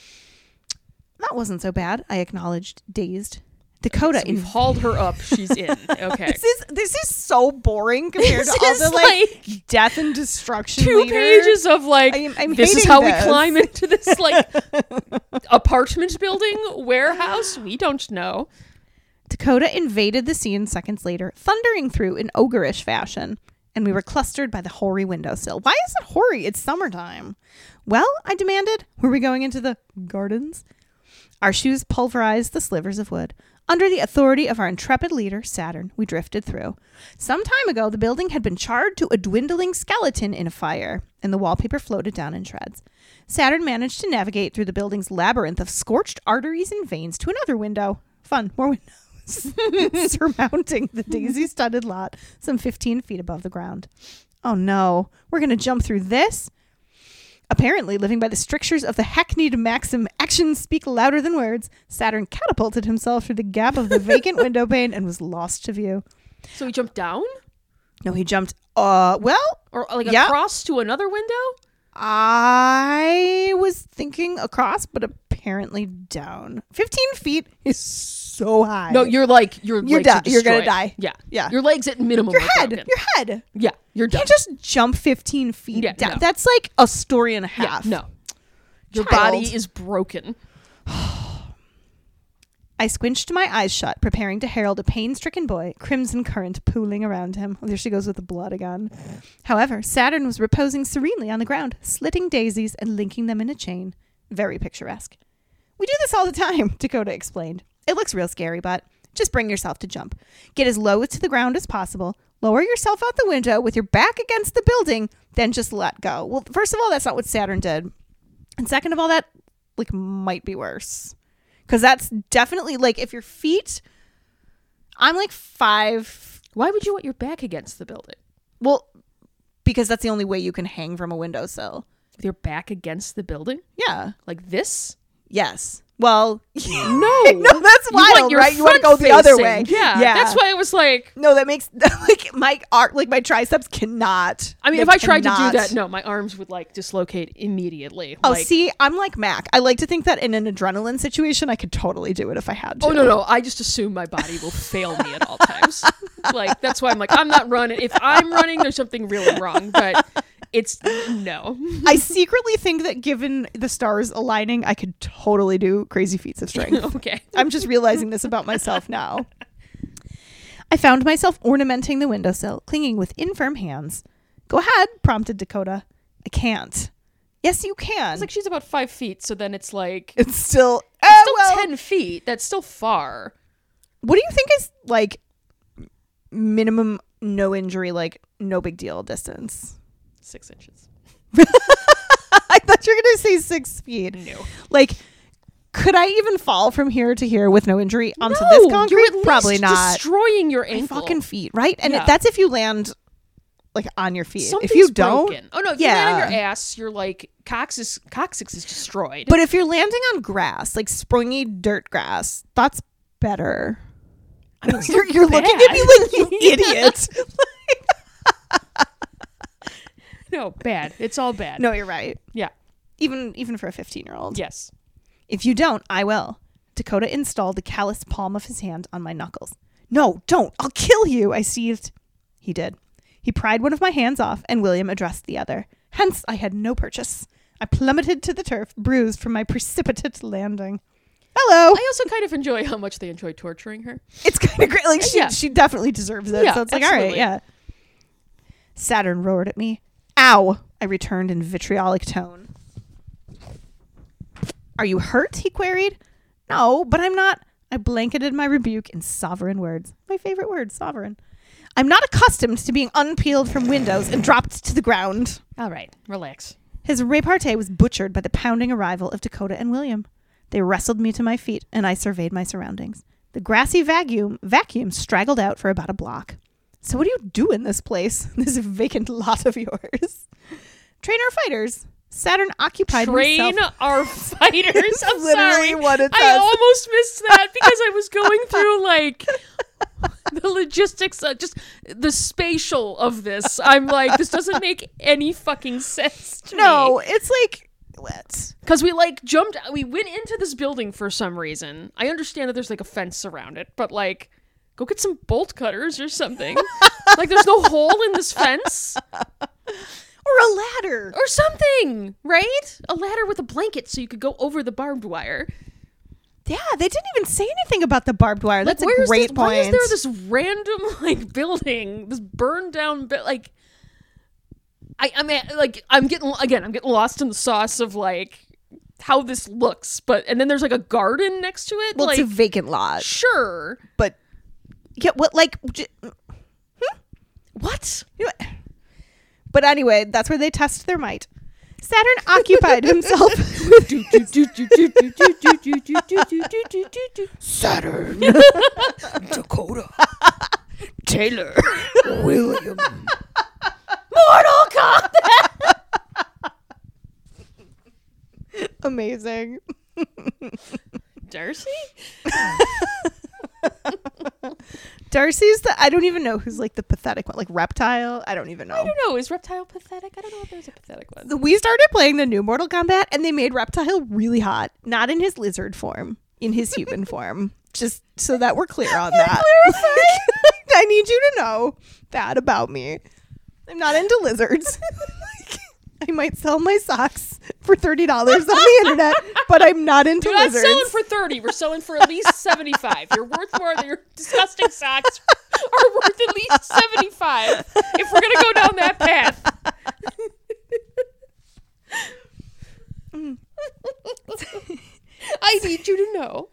That wasn't so bad. I acknowledged, dazed. Dakota So we've in hauled her up. She's in. Okay. This is this is so boring compared This to all is the like, death and destruction. Two later. pages of like, I'm- I'm this is hating how this. we climb into this like apartment building warehouse. We don't know. Dakota invaded the scene seconds later, thundering through in ogreish fashion, and we were clustered by the hoary windowsill. Why is it hoary? It's summertime. Well, I demanded, were we going into the gardens? Our shoes pulverized the slivers of wood. Under the authority of our intrepid leader, Saturn, we drifted through. Some time ago, the building had been charred to a dwindling skeleton in a fire, and the wallpaper floated down in shreds. Saturn managed to navigate through the building's labyrinth of scorched arteries and veins to another window. Fun, more windows. Surmounting the daisy-studded lot some fifteen feet above the ground. Oh no, we're going to jump through this? Apparently, living by the strictures of the hackneyed maxim, actions speak louder than words, Saturn catapulted himself through the gap of the vacant window pane and was lost to view. So we jumped down, No, he jumped, uh, well, or like Yeah. across to another window. I was thinking across, but apparently down. fifteen feet is so high. No, you're like your You're legs done. are You're gonna destroyed. die. Yeah, Yeah. Your legs at minimum. your are head, broken. your head. Yeah, you're You done. can't just jump fifteen feet Yeah, down. no. That's like a story and a Yeah, half. no. Your Child. body is broken. I squinched my eyes shut, preparing to herald a pain-stricken boy, crimson current pooling around him. Oh, there she goes with the blood again. However, Saturn was reposing serenely on the ground, slitting daisies and linking them in a chain. Very picturesque. We do this all the time, Dakota explained. It looks real scary, but just bring yourself to jump. Get as low to the ground as possible. Lower yourself out the window with your back against the building, then just let go. Well, first of all, that's not what Saturn did. And second of all, that like might be worse. Because that's definitely like if your feet, I'm like five. Why would you want your back against the building? Well, because that's the only way you can hang from a windowsill. With your back against the building? Yeah. Like this? Yes. Well, No. no, that's You want wild, your right? You want to go front the other facing. way. Yeah, Yeah. That's why I was like, No, that makes like my arc, like my triceps cannot. I mean, They if I tried cannot. to do that, no, my arms would like dislocate immediately. Oh, like, see, I'm like Mac. I like to think that in an adrenaline situation, I could totally do it if I had to. Oh, no, no. I just assume my body will fail me at all times. Like, that's why I'm like, I'm not running. If I'm running, there's something really wrong. But it's no. I secretly think that given the stars aligning, I could totally do crazy feats of strength. Okay. I'm just realizing this about myself now. I found myself ornamenting the windowsill, clinging with infirm hands. Go ahead, prompted Dakota. I can't. Yes, you can. It's like she's about five feet, so then it's like It's still, it's oh, still well. ten feet. That's still far. What do you think is like minimum no injury, like no big deal distance? Six inches. I thought you were going to say six feet. No. Like, Could I even fall from here to here with no injury onto No, this concrete? you're at least Probably not. destroying your My ankle. fucking feet, right? And Yeah. that's if you land like on your feet. Something's if you don't, broken. Oh no, if yeah. you land on your ass, you're like coccyx coccyx is destroyed. But if you're landing on grass, like springy dirt grass, that's better. I mean, it's You're, not you're looking at bad. me like you idiot. No, bad. It's all bad. No, you're right. Yeah. Even even for a fifteen year old. Yes. If you don't, I will. Dakota installed the calloused palm of his hand on my knuckles. No, don't. I'll kill you, I seethed. He did. He pried one of my hands off, and William addressed the other. Hence, I had no purchase. I plummeted to the turf, bruised from my precipitate landing. Hello. I also kind of enjoy how much they enjoy torturing her. It's kind of great. Like, she, Yeah. she definitely deserves it. Yeah, so it's like, all right, absolutely. yeah. Saturn roared at me. Ow, I returned in vitriolic tone. Are you hurt? He queried. No, but I'm not. I blanketed my rebuke in sovereign words. My favorite word, sovereign. I'm not accustomed to being unpeeled from windows and dropped to the ground. All right, relax. His repartee was butchered by the pounding arrival of Dakota and William. They wrestled me to my feet, and I surveyed my surroundings. The grassy vacuum vacuum straggled out for about a block. So what do you do in this place? This vacant lot of yours. Train our fighters. Saturn occupied Train himself. our fighters. I'm Literally sorry. what it I says. almost missed that because I was going through like the logistics, uh, just the spatial of this. I'm like, this doesn't make any fucking sense to No, me. it's like what? Because we like jumped, we went into this building for some reason. I understand that there's like a fence around it, but like, go get some bolt cutters or something. Like, there's no hole in this fence Or a ladder. or something, right? A ladder with a blanket so you could go over the barbed wire. Yeah, they didn't even say anything about the barbed wire. That's Like, a where's great this, point. Why is there this random like building, this burned down bit? Like, I, I mean, like, I'm getting again, I'm getting lost in the sauce of like how this looks, but and then there's like a garden next to it. well, like, it's a vacant lot. sure, But yeah, what like j- what? you know- But anyway, that's where they test their might. Saturn occupied himself with Saturn, Dakota, Taylor, William, Mortal Kombat. amazing. Darcy? Darcy's the I don't even know who's like the pathetic one, like Reptile. I don't even know. I don't know. Is Reptile pathetic? I don't know if there's a pathetic one. We started playing the new Mortal Kombat, and they made Reptile really hot. Not in his lizard form, in his human form. Just so that we're clear on that. I need you to know that about me. I'm not into lizards. I might sell my socks for thirty dollars on the internet, but I'm not into We're not lizards. selling for thirty. We're selling for at least seventy-five. You're worth more than your disgusting socks are worth at least seventy-five. If we're gonna go down that path. I need you to know.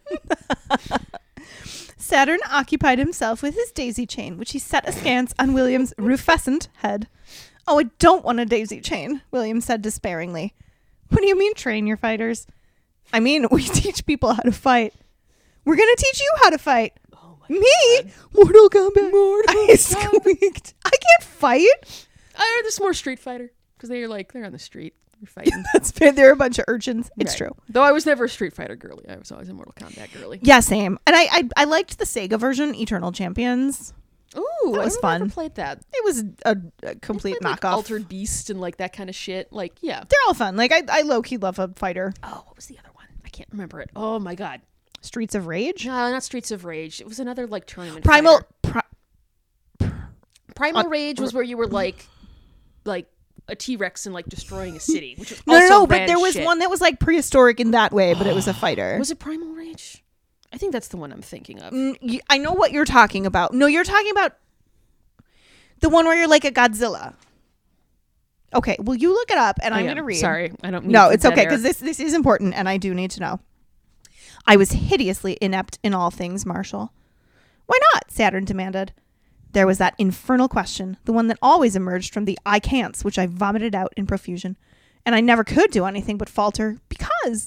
Saturn occupied himself with his daisy chain, which he set askance on William's rufescent head. Oh, I don't want a daisy chain, William said despairingly. What do you mean train your fighters? I mean, we teach people how to fight. We're going to teach you how to fight. Oh my Me? God. Mortal Kombat. Mortal I squeaked. I can't fight. I this more Street Fighter because they're like they're on the street. They're fighting. That's fair. They're a bunch of urchins. It's Right. true. Though I was never a Street Fighter girly. I was always a Mortal Kombat girly. Yeah, same. And I, I, I liked the Sega version, Eternal Champions. Ooh, That I was don't know if I fun. ever played that. It was a, a complete Played, like, knockoff. Altered Beast and like that kind of shit. Like, yeah. They're all fun. Like I, I low key love a fighter. Oh, what was the other one? I can't remember it. Oh my god. Streets of Rage. No, not Streets of Rage. It was another like tournament. Primal. fighter. Pri- Primal uh, Rage was where you were like, like a T Rex and like destroying a city. Which was no, also no, no. But bad there was shit. one that was like prehistoric in that way, but it was a fighter. Was it Primal Rage? I think that's the one I'm thinking of. Mm, y- I know what you're talking about. No, you're talking about the one where you're like a Godzilla. Okay, well, you look it up, and Oh, I'm yeah. gonna read. Sorry, I don't. Need No, the it's dead okay air. because this this is important, and I do need to know. I was hideously inept in all things martial. Why not? Saturn demanded. There was that infernal question, the one that always emerged from the I can'ts, which I vomited out in profusion. And I never could do anything but falter because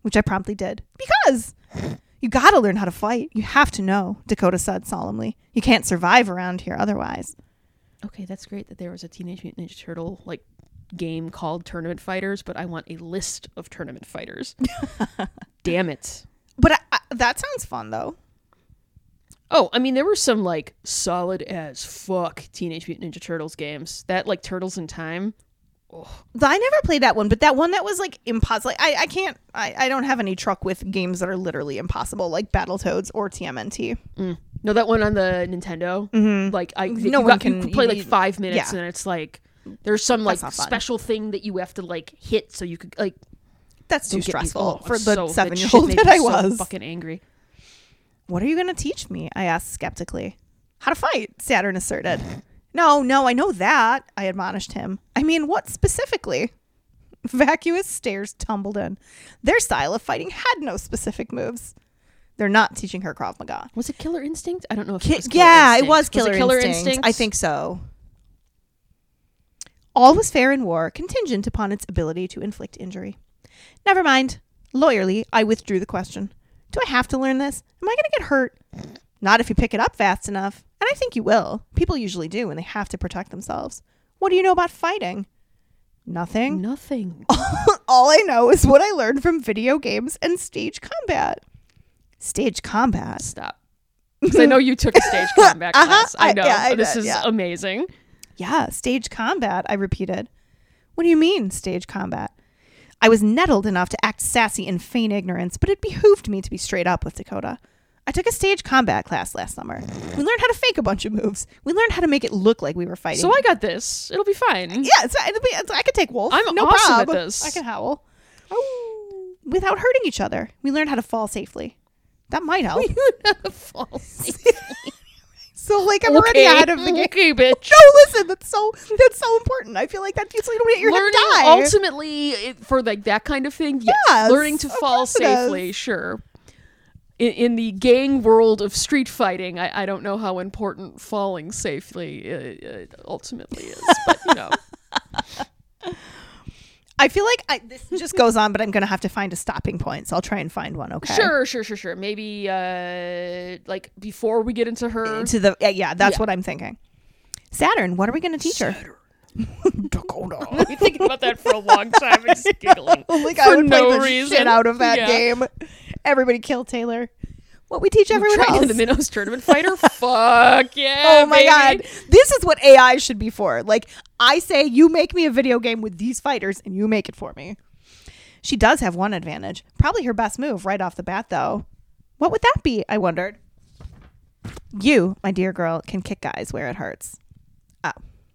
which I promptly did. Because you got to learn how to fight. You have to know, Dakota said solemnly. You can't survive around here otherwise. Okay, that's great that there was a Teenage Mutant Ninja Turtle like game called Tournament Fighters, but I want a list of tournament fighters. Damn it. But I, I, that sounds fun, though. Oh, I mean, there were some, like, solid as fuck Teenage Mutant Ninja Turtles games. That, like, Turtles in Time. Oh. I never played that one, but that one that was, like, impossible. Like, I, I can't, I, I don't have any truck with games that are literally impossible, like Battletoads or T M N T. Mm. No, that one on the Nintendo. Mm-hmm. Like, I, No you, one got, can- you play, like, you- five minutes, yeah. and it's, like, there's some, like, That's not fun. special thing that you have to, like, hit so you could, like... That's too don't get me- stressful oh, for I'm the so- that seven-year-old shit made that me I so was. fucking angry. What are you going to teach me? I asked skeptically. How to fight, Saturn asserted. No, no, I know that, I admonished him. I mean, what specifically? Vacuous stares tumbled in. Their style of fighting had no specific moves. They're not teaching her Krav Maga. Was it Killer Instinct? I don't know if Ki- it was Killer yeah, Instinct. it was Killer, Killer Instinct. Instinct. I think so. All was fair in war, contingent upon its ability to inflict injury. Never mind. Lawyerly, I withdrew the question. Do I have to learn this? Am I going to get hurt? Not if you pick it up fast enough. And I think you will. People usually do when they have to protect themselves. What do you know about fighting? Nothing. Nothing. All I know is what I learned from video games and stage combat. Stage combat? Stop. Because I know you took a stage combat Uh-huh. class. I I- know. yeah, I this did, is yeah. amazing. Yeah, stage combat, I repeated. What do you mean, stage combat? I was nettled enough to act sassy and feign ignorance, but it behooved me to be straight up with Dakota. I took a stage combat class last summer. We learned how to fake a bunch of moves. We learned how to make it look like we were fighting. So I got this. It'll be fine. Yeah, it's, it'll be, it's, I could take Wolf. I'm no awesome at prob. this. I can howl. Oh. Without hurting each other. We learned how to fall safely. That might help. False. So, like, I'm already Okay, ahead of the game. Okay, bitch. No, listen, that's so that's so important. I feel like that so you don't get your Learning head die. ultimately it- for like that kind of thing. Yes. Yes, Learning to of fall course it is. safely. Sure. In, in the gang world of street fighting, I, I don't know how important falling safely uh, uh, ultimately is, but you know. I feel like I, this just goes on, but I'm going to have to find a stopping point. So I'll try and find one. Okay. Sure, sure, sure, sure. Maybe uh, like before we get into her. To the yeah, yeah that's Yeah. what I'm thinking. Saturn, what are we going to teach her? Dakota. I've been thinking about that for a long time and just giggling. Like For I would no play the reason. shit out of that Yeah. game. Everybody kill Taylor. What we teach everyone Trying else. to the Minnows Tournament Fighter? Fuck yeah. Oh my baby. god. This is what A I should be for. Like, I say you make me a video game with these fighters and you make it for me. She does have one advantage. Probably her best move right off the bat, though. What would that be? I wondered. You, my dear girl, can kick guys where it hurts. Oh.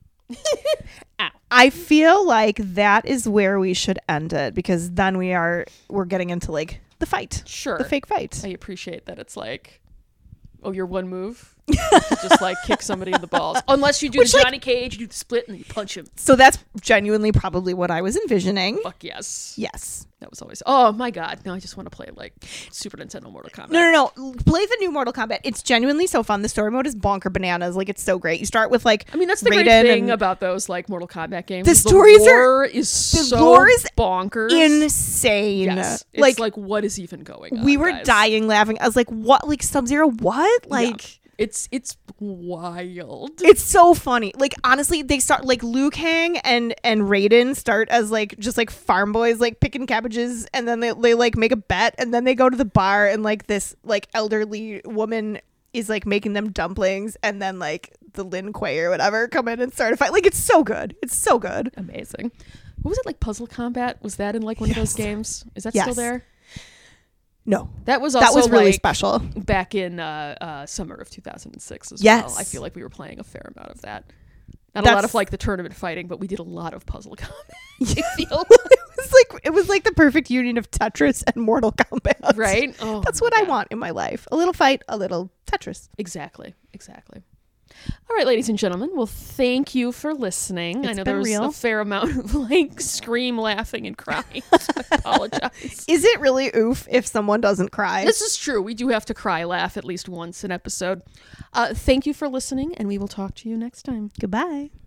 Ow. I feel like that is where we should end it because then we are we're getting into like the fight. Sure. The fake fight. I appreciate that it's like, oh, your one move? You just like kick somebody in the balls. Unless you do Which, the like- Johnny Cage, you do the split and then you punch him. So that's genuinely probably what I was envisioning. Fuck yes. Yes. That was always, oh my god. Now I just want to play like Super Nintendo Mortal Kombat. No, no, no. Play the new Mortal Kombat. It's genuinely so fun. The story mode is bonker bananas. Like, it's so great. You start with, like, I mean, that's the great Raiden thing and- about those like Mortal Kombat games. The is stories the are- lore is so lore is bonkers. insane. Yes. It's Like, like, what is even going on? we were guys? dying laughing. I was like, what? Like, Sub-Zero, what? Like... Yeah. It's it's wild. It's so funny. Like, honestly, they start like Liu Kang and and Raiden start as like just like farm boys like picking cabbages, and then they they like make a bet, and then they go to the bar, and like this like elderly woman is like making them dumplings, and then like the Lin Kuei or whatever come in and start a fight. Like, it's so good. It's so good. Amazing. What was it, like Puzzle Combat? Was that in like one Yes. of those games? Is that Yes. still there? No, That was also that was really like, special. back in uh, uh, summer of two thousand six as Yes. well. I feel like we were playing a fair amount of that. Not a lot That's- of like the tournament fighting, but we did a lot of puzzle combat. I feel It was like it was like the perfect union of Tetris and Mortal Kombat. right. Oh, That's my what I God. want in my life. A little fight, a little Tetris. Exactly. Exactly. All right, ladies and gentlemen. Well, thank you for listening. I It's know been there was real. a fair amount of like scream, laughing, and crying. So I apologize. Is it really oof if someone doesn't cry? This is true. We do have to cry, laugh at least once an episode. Uh, thank you for listening, and we will talk to you next time. Goodbye.